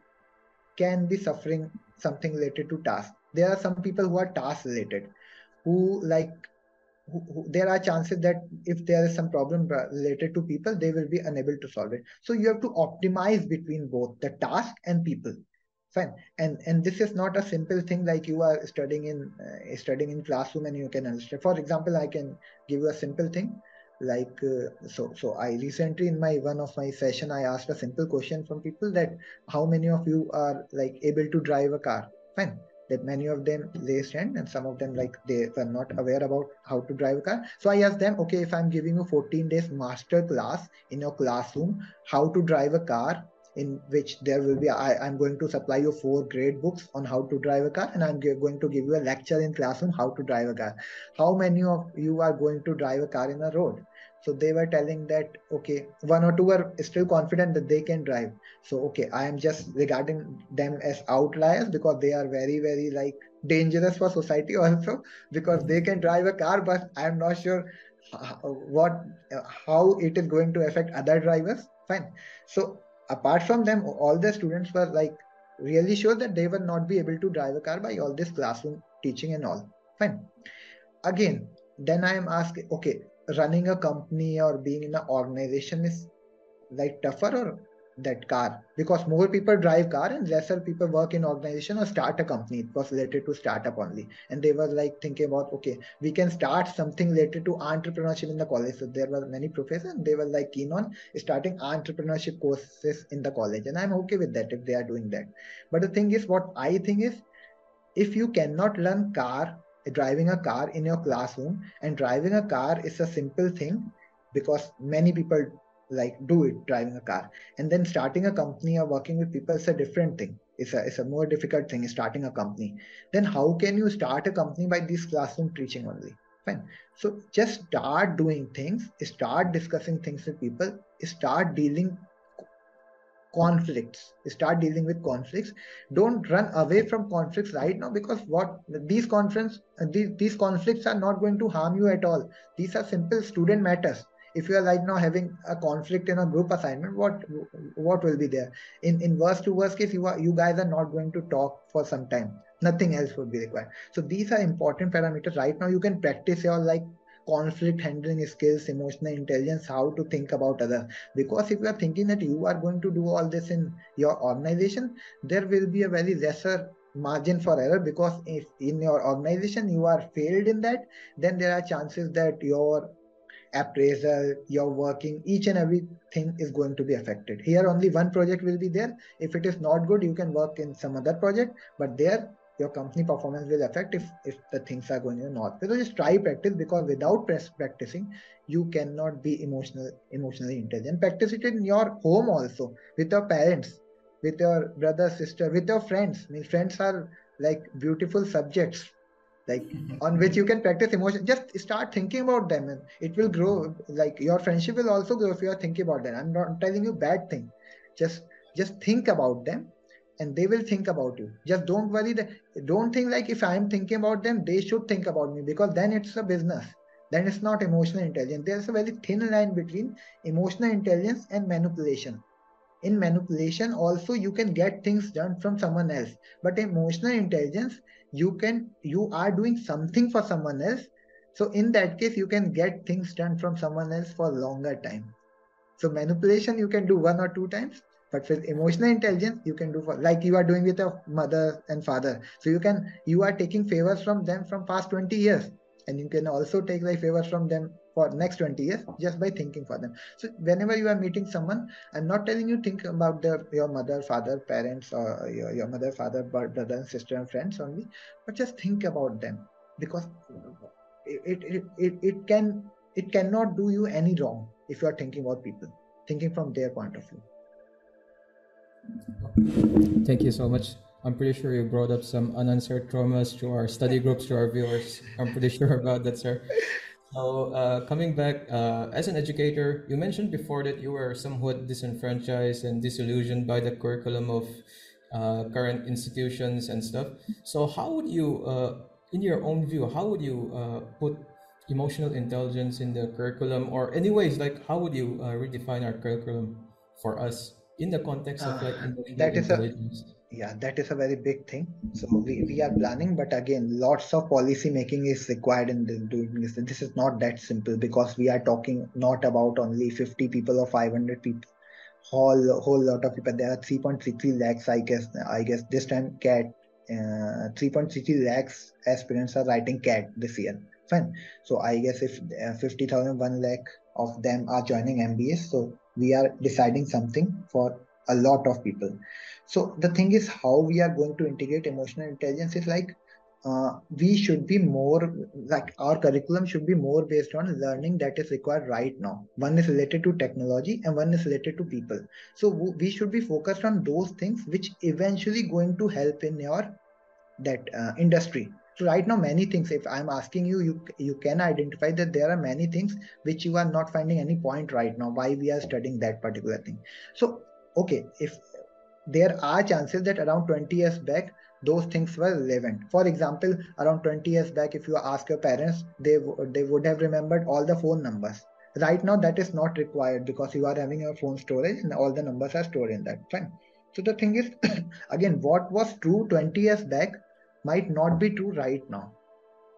S3: can be suffering something related to task. There are some people who are task related, who like who, who, there are chances that if there is some problem related to people, they will be unable to solve it. So you have to optimize between both the task and people. Fine. And and this is not a simple thing like you are studying in uh, studying in classroom and you can understand. For example, I can give you a simple thing like uh, so so I recently in my one of my session I asked a simple question from people that how many of you are like able to drive a car. Fine. That many of them raised hand and some of them like they were not aware about how to drive a car. So I asked them, okay, if I'm giving you fourteen days master class in your classroom how to drive a car, in which there will be I, I'm going to supply you four grade books on how to drive a car and I'm going to give you a lecture in classroom how to drive a car. How many of you are going to drive a car in a road? So they were telling that okay, one or two were still confident that they can drive. So okay, I am just regarding them as outliers because they are very very like dangerous for society also because they can drive a car, but I am not sure what how it is going to affect other drivers. Fine. So apart from them, all the students were like really sure that they will not be able to drive a car by all this classroom teaching and all. Fine. Again, then I am asking, okay, running a company or being in an organization is like tougher or that car, because more people drive car and lesser people work in organization or start a company. It was related to startup only, and they were like thinking about, okay, we can start something related to entrepreneurship in the college. So there were many professors, they were like keen on starting entrepreneurship courses in the college, and I'm okay with that if they are doing that. But the thing is, what I think is, if you cannot learn car driving a car in your classroom, and driving a car is a simple thing because many people like do it, driving a car, and then starting a company or working with people is a different thing. It's a, it's a more difficult thing, starting a company. Then how can you start a company by this classroom teaching only? Fine. So just start doing things, start discussing things with people, start dealing conflicts, start dealing with conflicts. Don't run away from conflicts right now, because what these conference these, these conflicts are not going to harm you at all. These are simple student matters. If you are right now having a conflict in a group assignment, what what will be there? In in worst to worst case, you are you guys are not going to talk for some time. Nothing else would be required. So these are important parameters. Right now you can practice your like conflict handling skills, emotional intelligence, how to think about others. Because if you are thinking that you are going to do all this in your organization, there will be a very lesser margin for error, because if in your organization you are failed in that, then there are chances that your appraisal, your working, each and everything is going to be affected. Here only one project will be there. If it is not good, you can work in some other project, but there your company performance will affect if, if the things are going in the north. So just try practice, because without practicing, you cannot be emotional, emotionally intelligent. Practice it in your home also, with your parents, with your brother, sister, with your friends. I mean, friends are like beautiful subjects, like on which you can practice emotion. Just start thinking about them, and it will grow. Like your friendship will also grow if you are thinking about them. I'm not telling you bad thing. Just just think about them, and they will think about you. Just don't worry that, don't think like if I'm thinking about them, they should think about me, because then it's a business. Then it's not emotional intelligence. There's a very thin line between emotional intelligence and manipulation. In manipulation also you can get things done from someone else, but emotional intelligence, you can you are doing something for someone else, so in that case you can get things done from someone else for longer time. So manipulation you can do one or two times, but with emotional intelligence you can do for, like you are doing with your mother and father. So you can you are taking favors from them from past twenty years, and you can also take like favors from them for next twenty years just by thinking for them. So whenever you are meeting someone, I'm not telling you think about the your mother, father, parents, or your, your mother, father, brother and sister and friends only, but just think about them, because it it, it, it can it cannot do you any wrong if you are thinking about people, thinking from their point of view.
S2: Thank you so much. I'm pretty sure you brought up some unanswered traumas to our study groups, to our viewers. I'm pretty sure about that, sir. So, uh, coming back, uh, as an educator, you mentioned before that you were somewhat disenfranchised and disillusioned by the curriculum of uh, current institutions and stuff. So, how would you, uh, in your own view, how would you uh, put emotional intelligence in the curriculum, or anyways, like how would you uh, redefine our curriculum for us in the context of like
S3: Uh,
S2: emotional
S3: that is a
S2: intelligence?
S3: yeah, that is a very big thing. So we, we are planning, but again, lots of policy making is required in the, doing this. This is not that simple, because we are talking not about only fifty people or five hundred people. Whole whole lot of people. There are three point three three lakhs, I guess. I guess this time CAT, uh, three point three three lakhs aspirants are writing CAT this year. Fine. So I guess if uh, fifty thousand, one lakh of them are joining M B S, so we are deciding something for a lot of people. So the thing is, how we are going to integrate emotional intelligence is like, uh, we should be more like our curriculum should be more based on learning that is required right now. One is related to technology and one is related to people. So we should be focused on those things which eventually going to help in your that uh, industry. So right now many things, if I'm asking you, you you can identify that there are many things which you are not finding any point right now why we are studying that particular thing. So okay, if there are chances that around twenty years back those things were relevant. For example, around twenty years back, if you ask your parents, they they would have remembered all the phone numbers. Right now that is not required, because you are having your phone storage and all the numbers are stored in that. Fine. So the thing is, again, what was true twenty years back might not be true right now.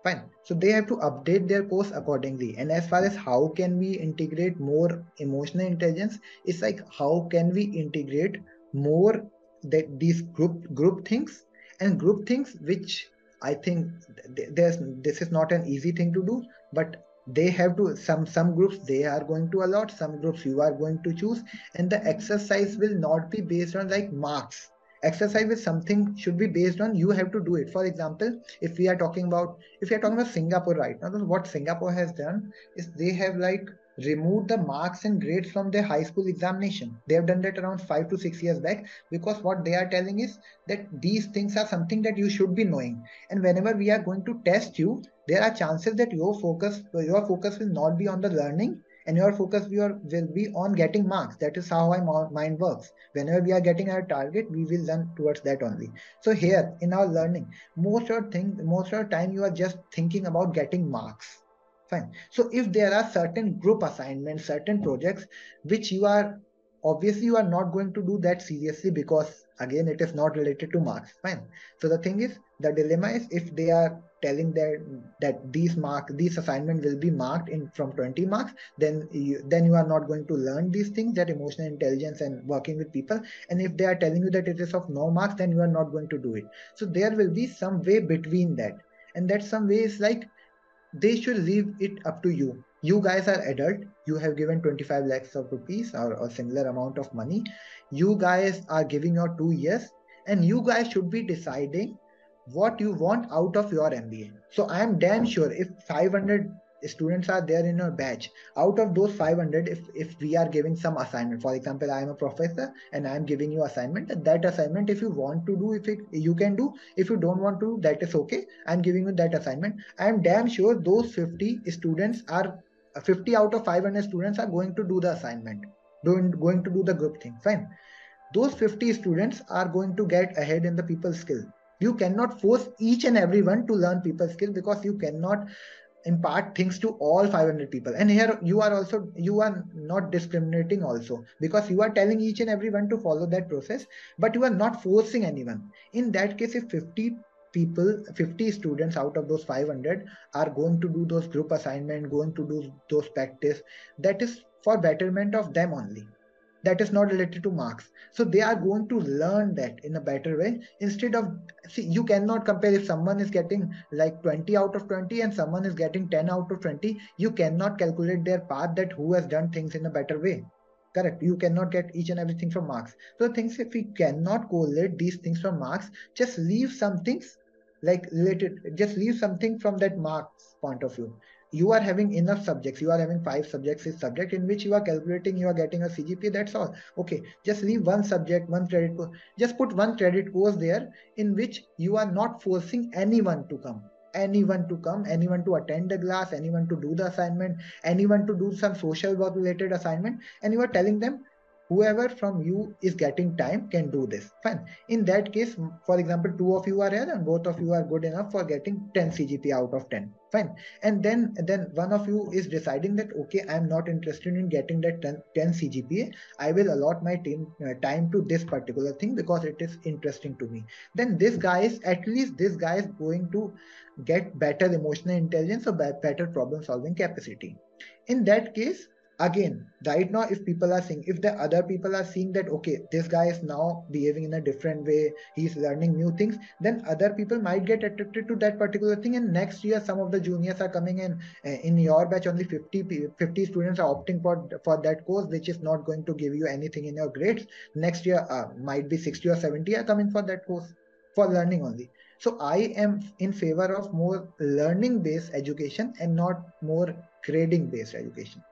S3: Fine. So they have to update their course accordingly. And as far as how can we integrate more emotional intelligence, it's like how can we integrate more that these group group things and group things, which I think there's this is not an easy thing to do, but they have to some some groups they are going to allot, some groups you are going to choose, and the exercise will not be based on like marks. Exercise is something should be based on you have to do it. For example, if we are talking about if you're talking about Singapore right now, what Singapore has done is they have like removed the marks and grades from their high school examination. They have done that around five to six years back, because what they are telling is that these things are something that you should be knowing. And whenever we are going to test you, there are chances that your focus your focus will not be on the learning, and your focus will be on getting marks. That is how our mind works. Whenever we are getting our target, we will learn towards that only. So here in our learning, most of the thing, most of the time you are just thinking about getting marks. Fine. So if there are certain group assignments, certain projects which you are obviously you are not going to do that seriously, because again it is not related to marks. Fine. So the thing is, the dilemma is if they are telling that that these mark these assignment will be marked in from twenty marks, then you, then you are not going to learn these things, that emotional intelligence and working with people. And if they are telling you that it is of no marks, then you are not going to do it. So there will be some way between that, and that some way is like they should leave it up to you. You guys are adult, you have given twenty-five lakhs of rupees or a similar amount of money. You guys are giving your two years, and you guys should be deciding what you want out of your M B A. So I am damn sure if five hundred students are there in your batch, out of those five hundred, if, if we are giving some assignment, for example, I am a professor and I am giving you assignment, and that assignment, if you want to do, if it, you can do, if you don't want to, that is okay. I'm giving you that assignment. I am damn sure those fifty students are, fifty out of five hundred students are going to do the assignment, doing, going to do the group thing. Fine. Those fifty students are going to get ahead in the people skill. You cannot force each and everyone to learn people skill, because you cannot impart things to all five hundred people. And here you are also, you are not discriminating also, because you are telling each and everyone to follow that process, but you are not forcing anyone. In that case, if fifty people, fifty students out of those five hundred are going to do those group assignment, going to do those practice, that is for betterment of them only. That is not related to marks. So they are going to learn that in a better way. Instead of, see, you cannot compare if someone is getting like twenty out of twenty and someone is getting ten out of twenty. You cannot calculate their path, that who has done things in a better way. Correct. You cannot get each and everything from marks. So the things, if we cannot correlate these things from marks, just leave some things like related, just leave something from that marks point of view. You are having enough subjects, you are having five subjects, is subject in which you are calculating, you are getting a C G P A, that's all. Okay, just leave one subject, one credit course, just put one credit course there in which you are not forcing anyone to come, anyone to come, anyone to attend the class, anyone to do the assignment, anyone to do some social work related assignment, and you are telling them, whoever from you is getting time can do this. Fine. In that case, for example, two of you are here and both of you are good enough for getting ten C G P A out of ten. Fine. And then, then one of you is deciding that, okay, I'm not interested in getting that ten, ten C G P A. I will allot my team, uh, time to this particular thing because it is interesting to me. Then this guy is, at least this guy is going to get better emotional intelligence or better problem solving capacity. In that case, again, right now, if people are seeing, if the other people are seeing that, okay, this guy is now behaving in a different way, he's learning new things, then other people might get attracted to that particular thing. And next year, some of the juniors are coming in, uh, in your batch, only fifty, fifty students are opting for, for that course, which is not going to give you anything in your grades. Next year, uh, might be sixty or seventy are coming for that course, for learning only. So I am in favor of more learning based education and not more grading based education.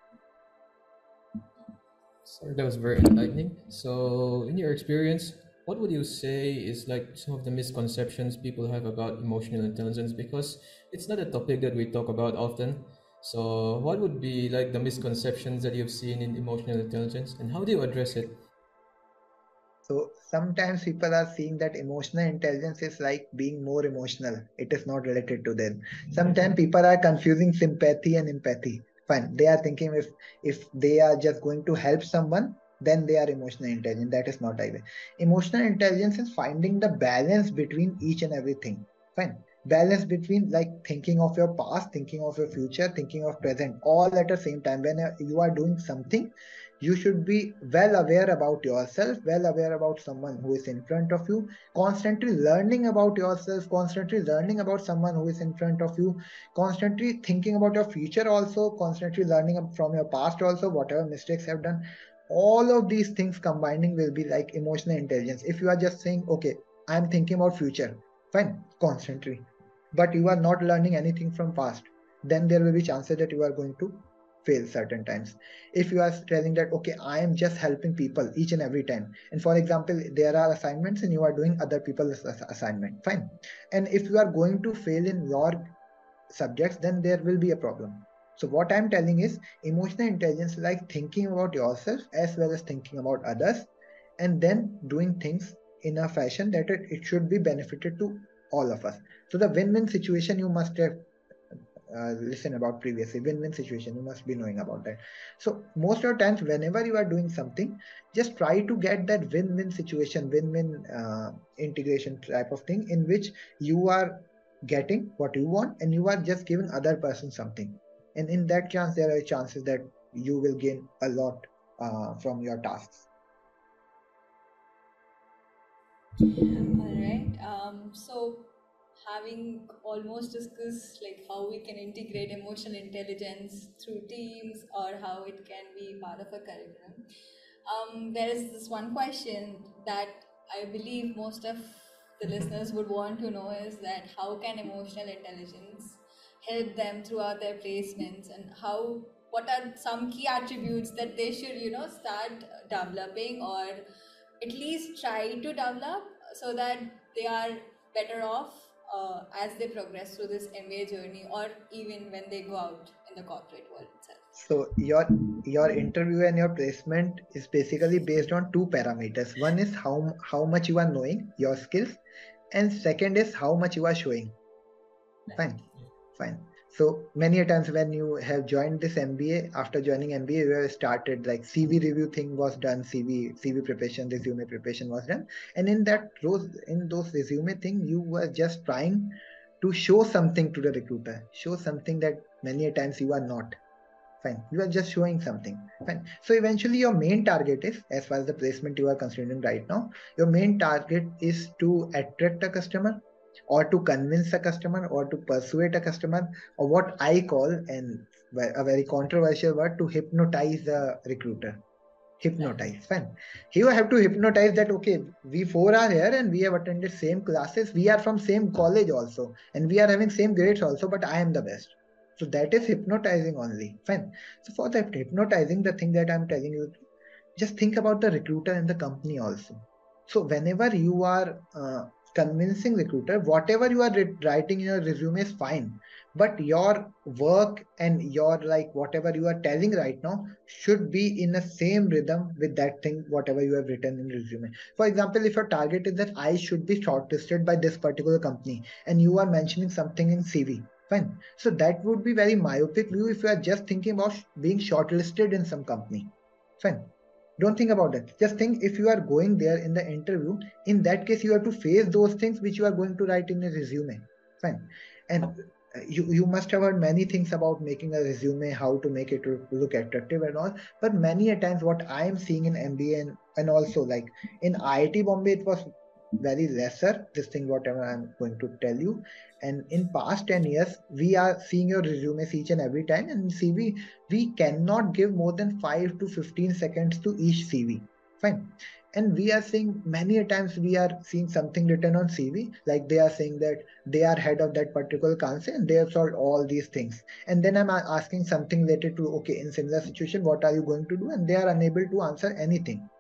S2: Sorry, that was very enlightening. So, in your experience, what would you say is like some of the misconceptions people have about emotional intelligence? Because it's not a topic that we talk about often. So, what would be like the misconceptions that you've seen in emotional intelligence, and how do you address it?
S3: So sometimes people are seeing that emotional intelligence is like being more emotional. It is not related to them. Sometimes people are confusing sympathy and empathy. Fine. They are thinking if if they are just going to help someone, then they are emotionally intelligent. That is not either. Emotional intelligence is finding the balance between each and everything. Fine. balance between like thinking of your past, thinking of your future, thinking of present, all at the same time. When you are doing something, you should be well aware about yourself, well aware about someone who is in front of you, constantly learning about yourself, constantly learning about someone who is in front of you, constantly thinking about your future also, constantly learning from your past also, whatever mistakes you have done. All of these things combining will be like emotional intelligence. If you are just saying, okay, I'm thinking about future, fine, constantly, but you are not learning anything from past, then there will be chances that you are going to fail certain times. If you are telling that, okay, I am just helping people each and every time, and for example there are assignments and you are doing other people's assignment, fine, and if you are going to fail in your subjects, then there will be a problem. So what I'm telling is emotional intelligence is like thinking about yourself as well as thinking about others, and then doing things in a fashion that it, it should be benefited to all of us. So the win-win situation you must have uh, listened about previously. Win-win situation, you must be knowing about that. So most of the times whenever you are doing something, just try to get that win-win situation, win-win uh, integration type of thing, in which you are getting what you want and you are just giving other person something, and in that chance there are chances that you will gain a lot uh, from your tasks.
S1: All right. Um, so, having almost discussed like how we can integrate emotional intelligence through teams or how it can be part of a curriculum, um, there is this one question that I believe most of the listeners would want to know is that how can emotional intelligence help them throughout their placements, and how what are some key attributes that they should you know start developing, or at least try to develop, so that they are better off uh, as they progress through this M B A journey, or even when they go out in the corporate world itself.
S3: So your your interview and your placement is basically based on two parameters. One is how how much you are knowing your skills, and second is how much you are showing. Fine, fine. So many a times when you have joined this M B A, after joining M B A, you have started like C V review thing was done, C V C V preparation, resume preparation was done, and in that those in those resume thing, you were just trying to show something to the recruiter, show something that many a times you are not. Fine, you are just showing something. Fine. So eventually your main target is, as far as the placement you are considering right now, your main target is to attract a customer, or to convince a customer, or to persuade a customer, or what I call, and a very controversial word, to hypnotize the recruiter. Hypnotize. Fine. You have to hypnotize that, okay, we four are here and we have attended same classes, we are from same college also, and we are having same grades also, but I am the best. So that is hypnotizing only. Fine. So for that hypnotizing, the thing that I'm telling you, just think about the recruiter and the company also. So whenever you are uh, convincing recruiter, whatever you are writing in your resume is fine, but your work and your like whatever you are telling right now should be in the same rhythm with that thing, whatever you have written in resume. For example, if your target is that I should be shortlisted by this particular company, and you are mentioning something in C V, fine. So that would be very myopic view if you are just thinking about being shortlisted in some company. Fine. Don't think about that. Just think, if you are going there in the interview, in that case, you have to face those things which you are going to write in a resume. Fine. And you, you must have heard many things about making a resume, how to make it look attractive and all. But many a times what I am seeing in M B A, and, and also like in I I T Bombay, it was very lesser, this thing whatever I'm going to tell you. And in past ten years, we are seeing your resumes each and every time, and C V, we cannot give more than five to fifteen seconds to each C V. Fine. And we are seeing many a times we are seeing something written on C V, like they are saying that they are head of that particular council and they have solved all these things. And then I'm asking something related to, okay, in similar situation, what are you going to do? And they are unable to answer anything.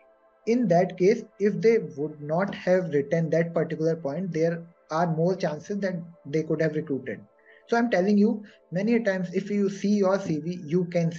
S3: In that case, if they would not have written that particular point, there are more chances that they could have recruited. So I'm telling you, many times if you see your C V, you can see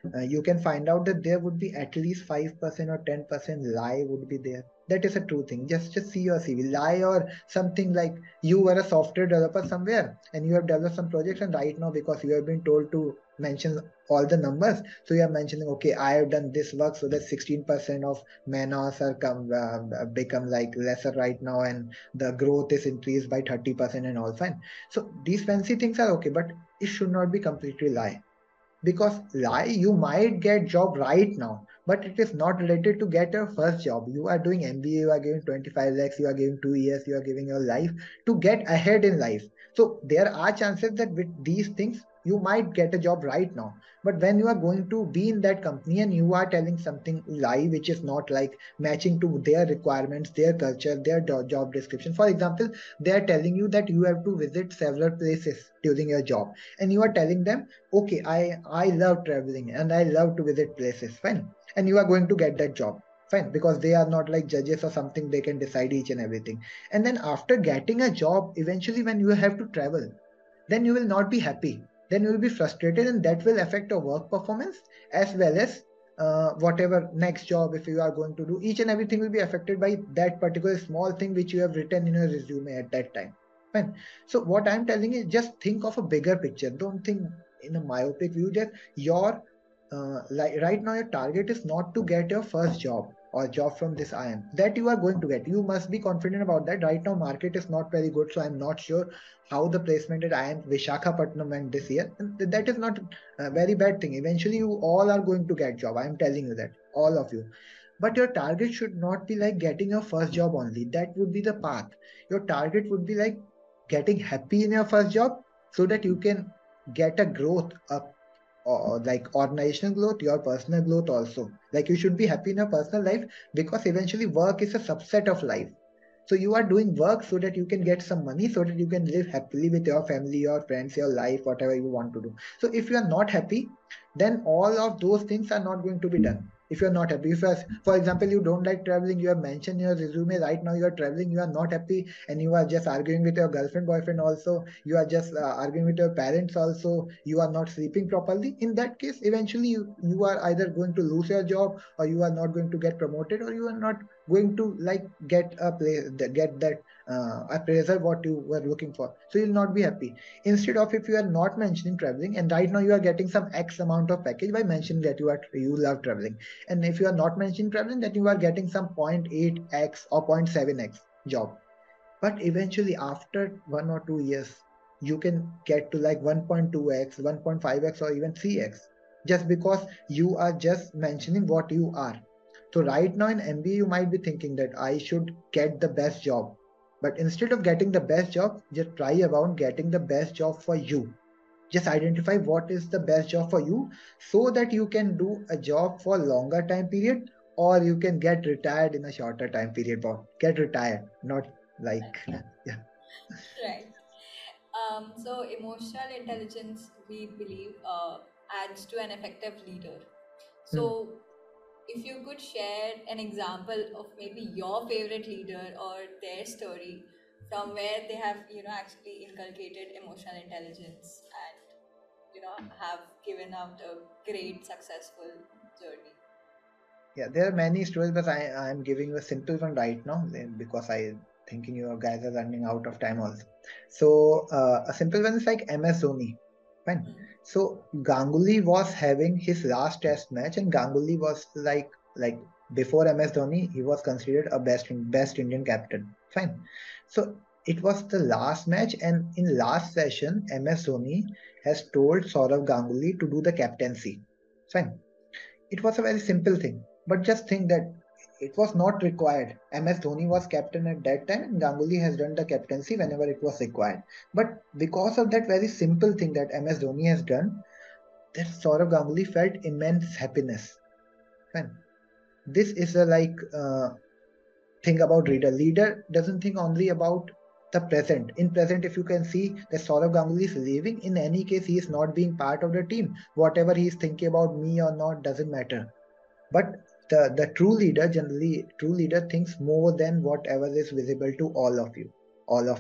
S3: uh, you can find out that there would be at least five percent or ten percent lie would be there. That is a true thing. Just just see your C V. Lie or something like you were a software developer somewhere and you have developed some projects, and right now because you have been told to mention all the numbers, so you are mentioning, okay, I have done this work so that sixteen percent of man hours are come uh, become like lesser right now, and the growth is increased by thirty percent and all fine. So these fancy things are okay, but it should not be completely lie. Because lie, you might get job right now, but it is not related to get your first job. You are doing M B A, you are giving twenty-five lakhs, you are giving two years, you are giving your life to get ahead in life. So there are chances that with these things you might get a job right now. But when you are going to be in that company and you are telling something lie which is not like matching to their requirements, their culture, their job description. For example, they are telling you that you have to visit several places during your job, and you are telling them, okay, i i love traveling and I love to visit places, fine, and you are going to get that job, fine, because they are not like judges or something, they can decide each and everything. And then after getting a job, eventually when you have to travel, then you will not be happy, then you will be frustrated, and that will affect your work performance as well as uh, whatever next job if you are going to do, each and everything will be affected by that particular small thing which you have written in your resume at that time, fine. So what I'm telling is, just think of a bigger picture. Don't think in a myopic view that your uh, like right now your target is not to get your first job or job from this I am that you are going to get. You must be confident about that. Right now market is not very good, so I'm not sure how the placement at I am Vishakhapatnam went this year. And that is not a very bad thing. Eventually you all are going to get job, I'm telling you that, all of you. But your target should not be like getting your first job only. That would be the path. Your target would be like getting happy in your first job so that you can get a growth up, or like organizational growth, your personal growth also. Like you should be happy in your personal life, because eventually work is a subset of life. So you are doing work so that you can get some money, so that you can live happily with your family, your friends, your life, whatever you want to do. So if you are not happy, then all of those things are not going to be done. If you are not happy, if you are, for example, you don't like traveling, you have mentioned in your resume right now you are traveling, you are not happy, and you are just arguing with your girlfriend, boyfriend also, you are just uh, arguing with your parents also, you are not sleeping properly. In that case, eventually you, you are either going to lose your job, or you are not going to get promoted, or you are not going to like get a place, get that uh, appraisal what you were looking for. So you'll not be happy. Instead of, if you are not mentioning traveling, and right now you are getting some X amount of package by mentioning that you are you love traveling, and if you are not mentioning traveling, then you are getting some zero point eight x or zero point seven x job. But eventually after one or two years, you can get to like one point two x, one point five x, or even three x, just because you are just mentioning what you are. So right now in M B A, you might be thinking that I should get the best job. But instead of getting the best job, just try about getting the best job for you. Just identify what is the best job for you, so that you can do a job for a longer time period, or you can get retired in a shorter time period. But get retired, not like, yeah.
S1: Right. Um, so emotional intelligence, we believe, uh, adds to an effective leader.
S3: Hmm.
S1: So if you could share an example of maybe your favorite leader or their story from where they have, you know, actually inculcated emotional intelligence and, you know, have given out a great successful journey.
S3: Yeah, there are many stories, but I I'm giving you a simple one right now, then, because I thinking you guys are running out of time also. So uh, a simple one is like M S Dhoni. Fine.
S1: Hmm.
S3: So Ganguly was having his last test match, and Ganguly was like like before M S Dhoni, he was considered a best best Indian captain. Fine. So it was the last match, and in last session, M S Dhoni has told Saurav Ganguly to do the captaincy. Fine. It was a very simple thing, but just think that it was not required. M S Dhoni was captain at that time, and Ganguly has done the captaincy whenever it was required. But because of that very simple thing that M S Dhoni has done, that Saurav Ganguly felt immense happiness. Fine. This is a like uh, thing about leader. Leader doesn't think only about the present. In present, if you can see that Saurav Ganguly is leaving, in any case, he is not being part of the team. Whatever he is thinking about me or not doesn't matter. But the, the true leader, generally, true leader thinks more than whatever is visible to all of you, all of us.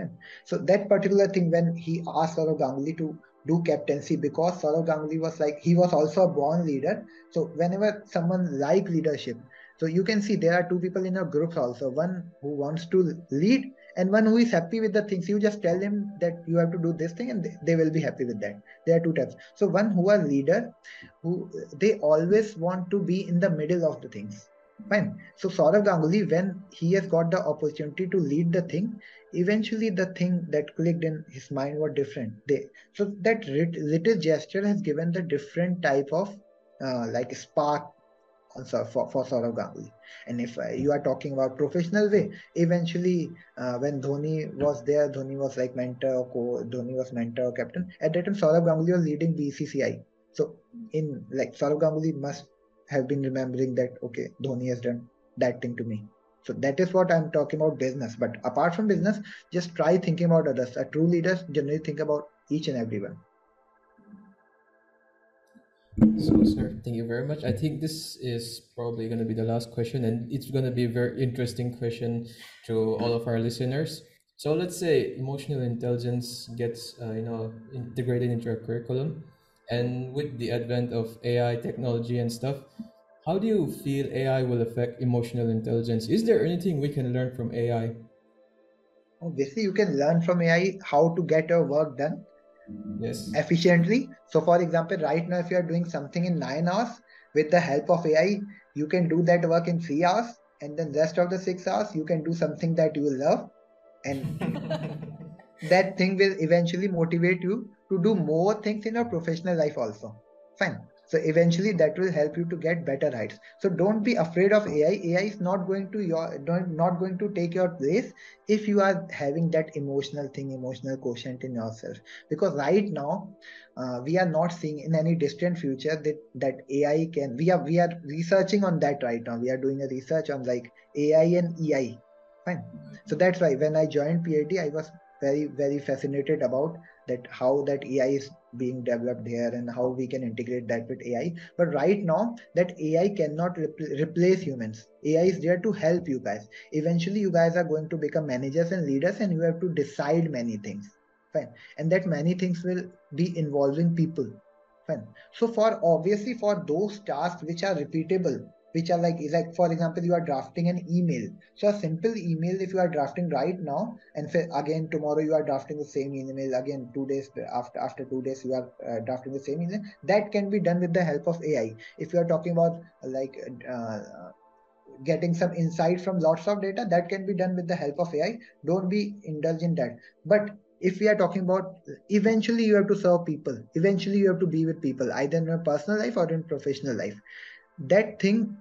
S3: Fine. So that particular thing, when he asked Saurav Ganguly to do captaincy, because Saurav Ganguly was like, he was also a born leader. So whenever someone like leadership, so you can see there are two people in a group also, one who wants to lead and one who is happy with the things. You just tell him that you have to do this thing and they, they will be happy with that. There are two types. So one who are leader, who they always want to be in the middle of the things. Fine. So Saurav Ganguly, when he has got the opportunity to lead the thing, eventually the thing that clicked in his mind was different. They, so that little gesture has given the different type of uh, like spark also for, for Saurav Ganguly. And if uh, you are talking about professional way, eventually uh, when Dhoni was there, Dhoni was like mentor, co Dhoni was mentor, captain. At that time, Saurav Ganguly was leading B C C I. So in like Saurav Ganguly must have been remembering that, okay, Dhoni has done that thing to me. So that is what I'm talking about business. But apart from business, just try thinking about others. A true leader generally think about each and everyone.
S2: So, sir, thank you very much. I think this is probably going to be the last question, and it's going to be a very interesting question to all of our listeners. So, let's say emotional intelligence gets, uh, you know, integrated into our curriculum, and with the advent of A I technology and stuff, how do you feel A I will affect emotional intelligence? Is there anything we can learn from A I?
S3: Obviously, you can learn from A I how to get your work done.
S2: Yes.
S3: Efficiently. So for example, right now, if you are doing something in nine hours, with the help of A I, you can do that work in three hours, and then rest of the six hours, you can do something that you will love, and that thing will eventually motivate you to do more things in your professional life also. Fine. So eventually that will help you to get better heights. So don't be afraid of A I. A I is not going to your not going to take your place if you are having that emotional thing, emotional quotient in yourself. Because right now, uh, we are not seeing in any distant future that that A I can. We are we are researching on that right now. We are doing a research on like A I and E I. Fine. So that's why when I joined P I T, I was very very fascinated about that how that A I is being developed here and how we can integrate that with A I. But right now, that A I cannot repl- replace humans. A I is there to help you guys. Eventually, you guys are going to become managers and leaders, and you have to decide many things. Fine. And that many things will be involving people. Fine. So for obviously for those tasks which are repeatable, which are like like for example, you are drafting an email. So a simple email, if you are drafting right now, and again tomorrow you are drafting the same email, again two days after after two days you are uh, drafting the same email, that can be done with the help of A I. If you are talking about like uh, getting some insight from lots of data, that can be done with the help of A I. Don't be indulged in that. But if we are talking about, eventually you have to serve people, eventually you have to be with people, either in your personal life or in professional life. That thing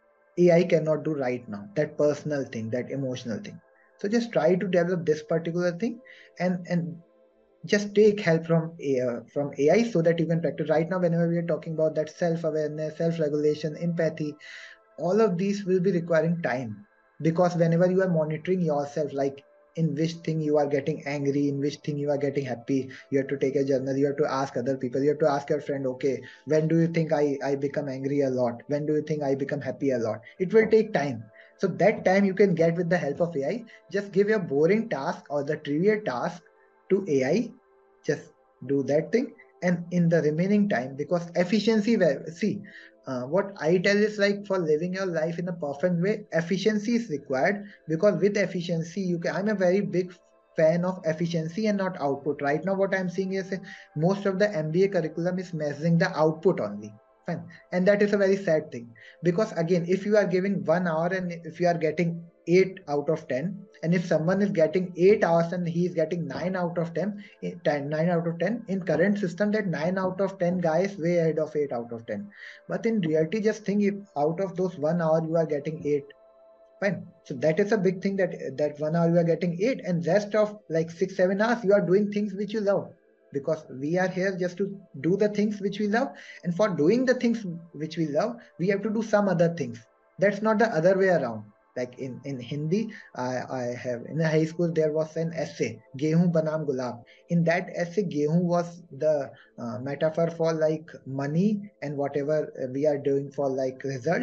S3: A I cannot do right now, that personal thing, that emotional thing. So just try to develop this particular thing, and and just take help from A I, from A I, so that you can practice. Right now, whenever we are talking about that self-awareness, self-regulation, empathy, all of these will be requiring time, because whenever you are monitoring yourself, like in which thing you are getting angry, in which thing you are getting happy, you have to take a journal, you have to ask other people, you have to ask your friend, okay, when do you think I, I become angry a lot? When do you think I become happy a lot? It will take time. So that time you can get with the help of A I. Just give your boring task or the trivial task to A I, just do that thing. And in the remaining time, because efficiency, see, uh, what I tell is like for living your life in a perfect way, efficiency is required, because with efficiency, you can. I'm a very big fan of efficiency and not output. Right now, what I'm seeing is most of the M B A curriculum is measuring the output only. Fine. And that is a very sad thing, because again, if you are giving one hour and if you are getting eight out of ten, and if someone is getting eight hours and he is getting nine out of ten, ten nine out of ten, in current system, that nine out of ten guys way ahead of eight out of ten. But in reality, just think, if out of those one hour you are getting eight, fine. So that is a big thing, that that one hour you are getting eight, and rest of like six seven hours you are doing things which you love, because we are here just to do the things which we love, and for doing the things which we love, we have to do some other things. That's not the other way around. Like in in Hindi, I, I have in high school there was an essay, Gehu Banam Gulab. In that essay, Gehu was the uh, metaphor for like money and whatever we are doing for like results,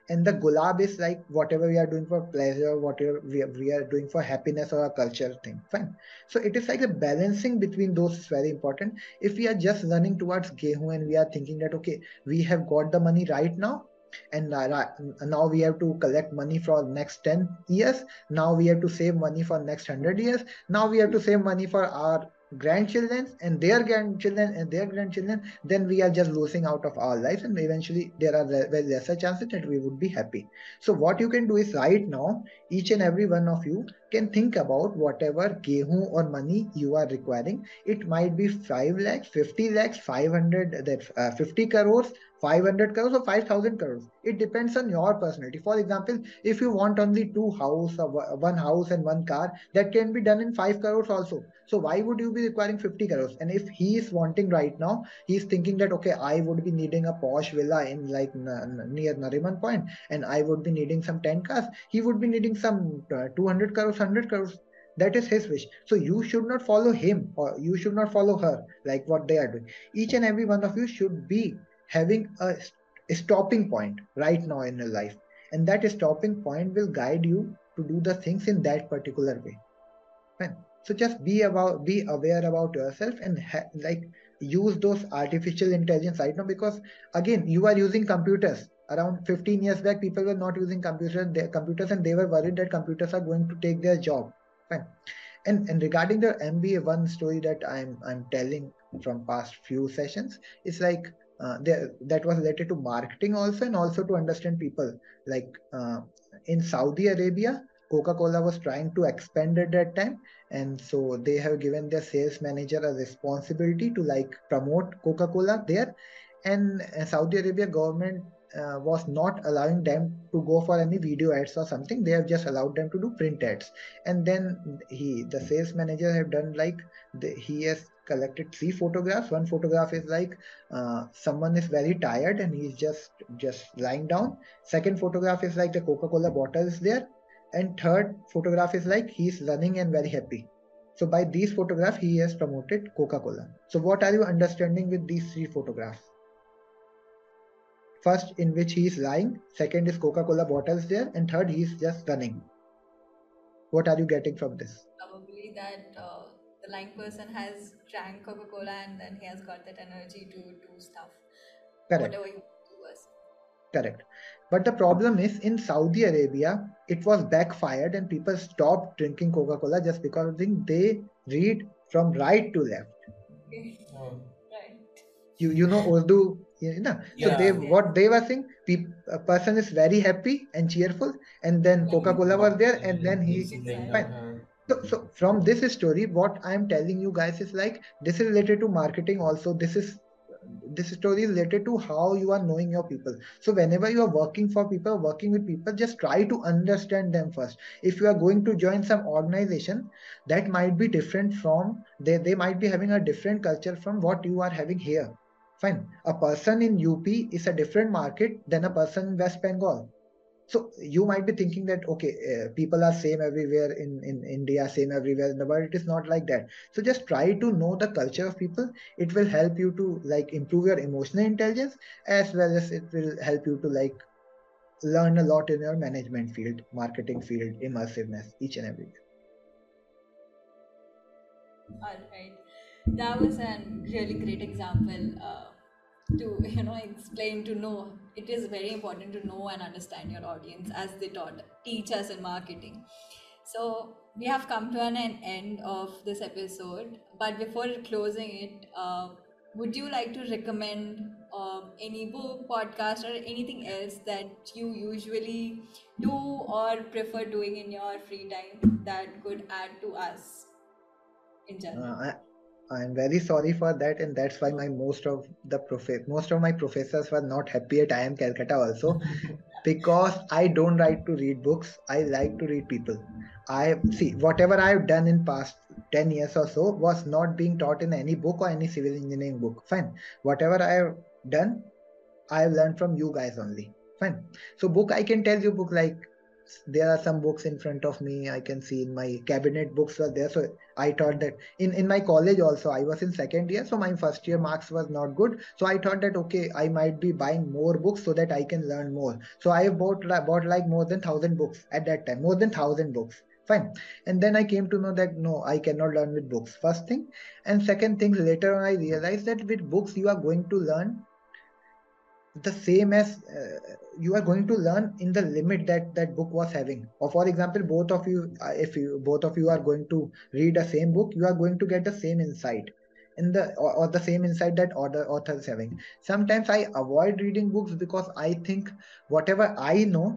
S3: and the gulab is like whatever we are doing for pleasure, whatever we are, we are doing for happiness or a culture thing. Fine. So it is like a balancing between those is very important. If we are just running towards gehu and we are thinking that okay, we have got the money right now, and uh, now we have to collect money for next ten years, now we have to save money for next one hundred years, now we have to save money for our grandchildren and their grandchildren and their grandchildren, then we are just losing out of our lives, and eventually there are very lesser chances that we would be happy. So what you can do is right now, each and every one of you can think about whatever gehu or money you are requiring. It might be five lakhs, fifty lakhs, five hundred, that uh, fifty crores, five hundred crores or five thousand crores. It depends on your personality. For example, if you want only two house or one house and one car, that can be done in five crores also. So why would you be requiring fifty crores? And if he is wanting right now, he's thinking that okay, I would be needing a posh villa in like near Nariman Point, and I would be needing some ten cars. He would be needing some uh, two hundred crores, one hundred crores. That is his wish. So you should not follow him or you should not follow her like what they are doing. Each and every one of you should be having a, a stopping point right now in your life, and that stopping point will guide you to do the things in that particular way. Fine. So just be about be aware about yourself and ha- like use those artificial intelligence right now, because again you are using computers. Around fifteen years back, people were not using computers, their computers, and they were worried that computers are going to take their job. Fine. And and regarding the M B A, one story that I'm I'm telling from past few sessions is like uh, there, that was related to marketing also, and also to understand people. Like uh, in Saudi Arabia, Coca-Cola was trying to expand at that time, and so they have given their sales manager a responsibility to like promote Coca-Cola there, and uh, Saudi Arabia government uh, was not allowing them to go for any video ads or something. They have just allowed them to do print ads. And then he the sales manager have done like the, he has collected three photographs. One photograph is like uh, someone is very tired and he's just just lying down. Second photograph is like the Coca-Cola bottle is there, and third photograph is like he's running and very happy. So by these photographs he has promoted Coca-Cola. So what are you understanding with these three photographs? First, in which he is lying, second is Coca-Cola bottles there, and third he is just running. What are you getting from this?
S1: Probably that uh, the lying person has drank Coca-Cola and then he has got that energy to do stuff.
S3: Correct.
S1: Whatever he wants to do was.
S3: Correct. But the problem is in Saudi Arabia, it was backfired and people stopped drinking Coca-Cola just because they read from right to left.
S1: Okay.
S2: Oh.
S1: Right.
S3: You you know Urdu, you know. So
S2: Yeah.
S3: they
S1: Yes.
S3: what they were saying, peop, a person is very happy and cheerful, and then Coca-Cola was there, and then he
S2: Sitting,
S3: fine.
S2: uh,
S3: So, so from this story, what I'm telling you guys is like this is related to marketing also. This is this story is related to how you are knowing your people. So whenever you are working for people, working with people, just try to understand them first. If you are going to join some organization, that might be different from they, they might be having a different culture from what you are having here. Fine. A person in U P is a different market than a person in West Bengal. So you might be thinking that okay, uh, people are same everywhere in in India, same everywhere in the world. It is not like that. So just try to know the culture of people. It will help you to like improve your emotional intelligence, as well as it will help you to like learn a lot in your management field, marketing field, immersiveness, each and every.
S1: All right. That was a really great example uh, to you know explain to know. It is very important to know and understand your audience as they taught teach us in marketing. So we have come to an en- end of this episode, but before closing it, uh, would you like to recommend uh, any book, podcast, or anything else that you usually do or prefer doing in your free time that could add to us in general?
S3: Uh, I, I'm very sorry for that, and that's why my most of the prof- most of my professors were not happy at I I M Calcutta also, because I don't like to read books. I like to read people. I see whatever I've done in past ten years or so was not being taught in any book or any civil engineering book. Fine. Whatever I've done, I've learned from you guys only. Fine. So book, I can tell you book like there are some books in front of me. I can see in my cabinet books were there. So I thought that in, in my college also, I was in second year. So my first year marks was not good. So I thought that, okay, I might be buying more books so that I can learn more. So I bought, bought like more than thousand books at that time, more than thousand books. Fine. And then I came to know that no, I cannot learn with books. First thing. And second thing, later on, I realized that with books, you are going to learn the same as uh, you are going to learn in the limit that that book was having. Or for example, both of you, uh, if you both of you are going to read the same book, you are going to get the same insight in the or, or the same insight that other author is having. Sometimes I avoid reading books because I think whatever I know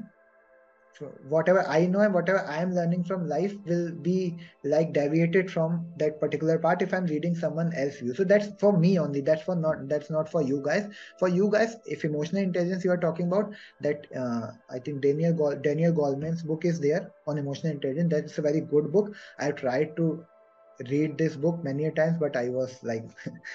S3: whatever I know and whatever I am learning from life will be like deviated from that particular part if I'm reading someone else's view. So that's for me only. That's for not that's not for you guys. For you guys, if emotional intelligence you are talking about, that uh, I think Daniel Gold, Daniel Goleman's book is there on emotional intelligence. That's a very good book. I tried to read this book many a times, but I was like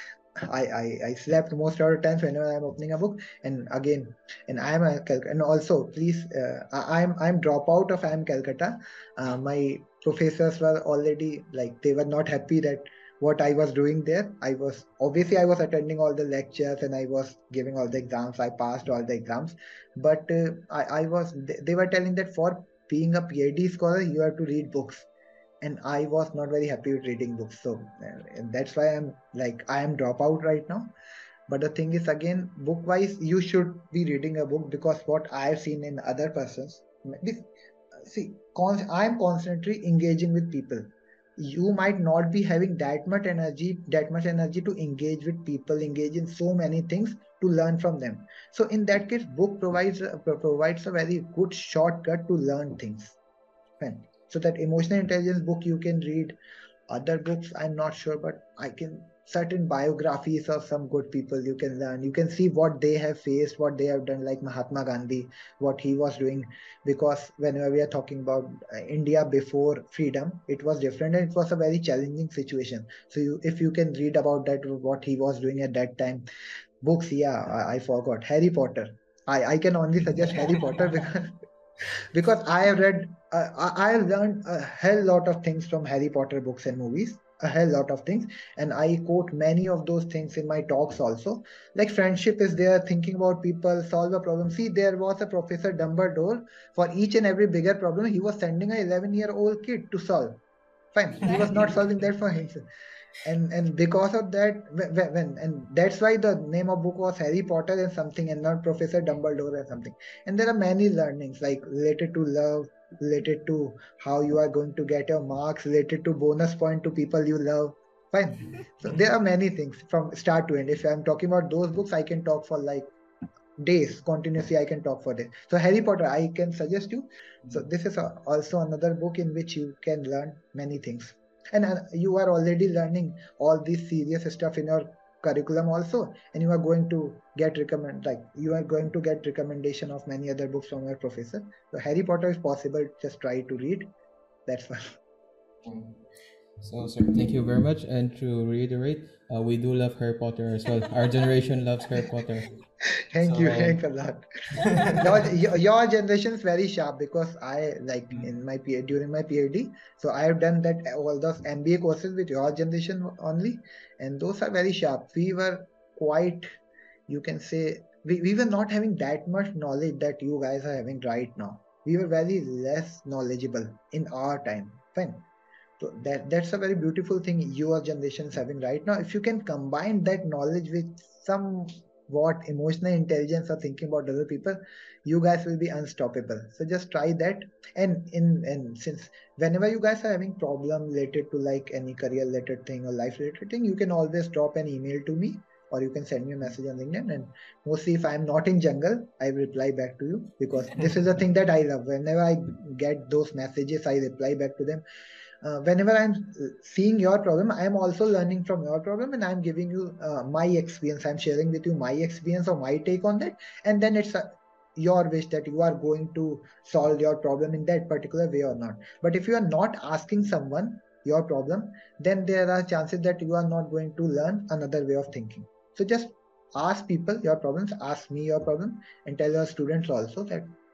S3: I, I I slept most of the times whenever I'm opening a book. And again, and I am a and also please, uh, I, I'm I'm dropout of I am Calcutta. Uh, my professors were already like they were not happy that what I was doing there. I was obviously I was attending all the lectures and I was giving all the exams. I passed all the exams, but uh, I I was they, they were telling that for being a PhD scholar you have to read books, and I was not very happy with reading books. So uh, that's why I'm like I am dropout right now. But the thing is, again, book wise, you should be reading a book because what I've seen in other persons, this, see, I'm constantly engaging with people. You might not be having that much energy, that much energy to engage with people, engage in so many things to learn from them. So in that case, book provides provides a very good shortcut to learn things. Fine. So that emotional intelligence book you can read. Other books I'm not sure, but I can certain biographies of some good people you can learn. You can see what they have faced, what they have done, like Mahatma Gandhi, what he was doing. Because whenever we are talking about uh, India before freedom, it was different and it was a very challenging situation. So you, if you can read about that, what he was doing at that time. Books, yeah, I, I forgot. Harry Potter. I, I can only suggest Harry Potter because because I have read, uh, I have learned a hell lot of things from Harry Potter books and movies, a hell lot of things, and I quote many of those things in my talks also. Like friendship is there, thinking about people, solve a problem. See, there was a Professor Dumbledore. For each and every bigger problem, he was sending an eleven-year-old kid to solve. Fine, he was not solving that for himself. And and because of that, when, when and that's why the name of book was Harry Potter and something, and not Professor Dumbledore and something. And there are many learnings like related to love, related to how you are going to get your marks, related to bonus point to people you love. Fine. So there are many things from start to end. If I'm talking about those books, I can talk for like days continuously. I can talk for days. So Harry Potter, I can suggest you. So this is a, also another book in which you can learn many things. And uh, you are already learning all this serious stuff in your curriculum also, and you are going to get recommend like you are going to get recommendation of many other books from your professor. So Harry Potter is possible. Just try to read. That's one.
S2: So, sir, thank you very much. And to reiterate, uh, we do love Harry Potter as well. Our generation loves Harry Potter.
S3: Thank
S2: So-
S3: you, thanks a lot. your, your your generation is very sharp because I like in my PhD during my PhD. So I have done that all those M B A courses with your generation only, and those are very sharp. We were quite, you can say, we, we were not having that much knowledge that you guys are having right now. We were very less knowledgeable in our time. Fine. So that that's a very beautiful thing your generation is having right now. If you can combine that knowledge with some what emotional intelligence or thinking about other people, you guys will be unstoppable. So just try that. And in and since whenever you guys are having problem related to like any career related thing or life related thing, you can always drop an email to me or you can send me a message on LinkedIn. And mostly if I'm not in jungle, I will reply back to you because this is a thing that I love. Whenever I get those messages, I reply back to them. Uh, whenever I'm seeing your problem, I'm also learning from your problem and I'm giving you uh, my experience. I'm sharing with you my experience or my take on that. And then it's a, your wish that you are going to solve your problem in that particular way or not. But if you are not asking someone your problem, then there are chances that you are not going to learn another way of thinking. So just ask people your problems, ask me your problem, and tell your students also that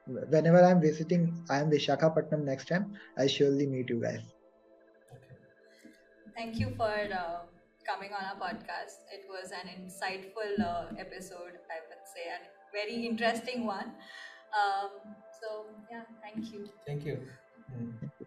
S3: whenever I'm visiting, I am Vishakhapatnam next time, I'll surely meet you guys.
S1: Thank you for uh, coming on our podcast. It was an insightful uh, episode, I would say, and very interesting one. Um, so, yeah, thank you.
S2: Thank you. Mm.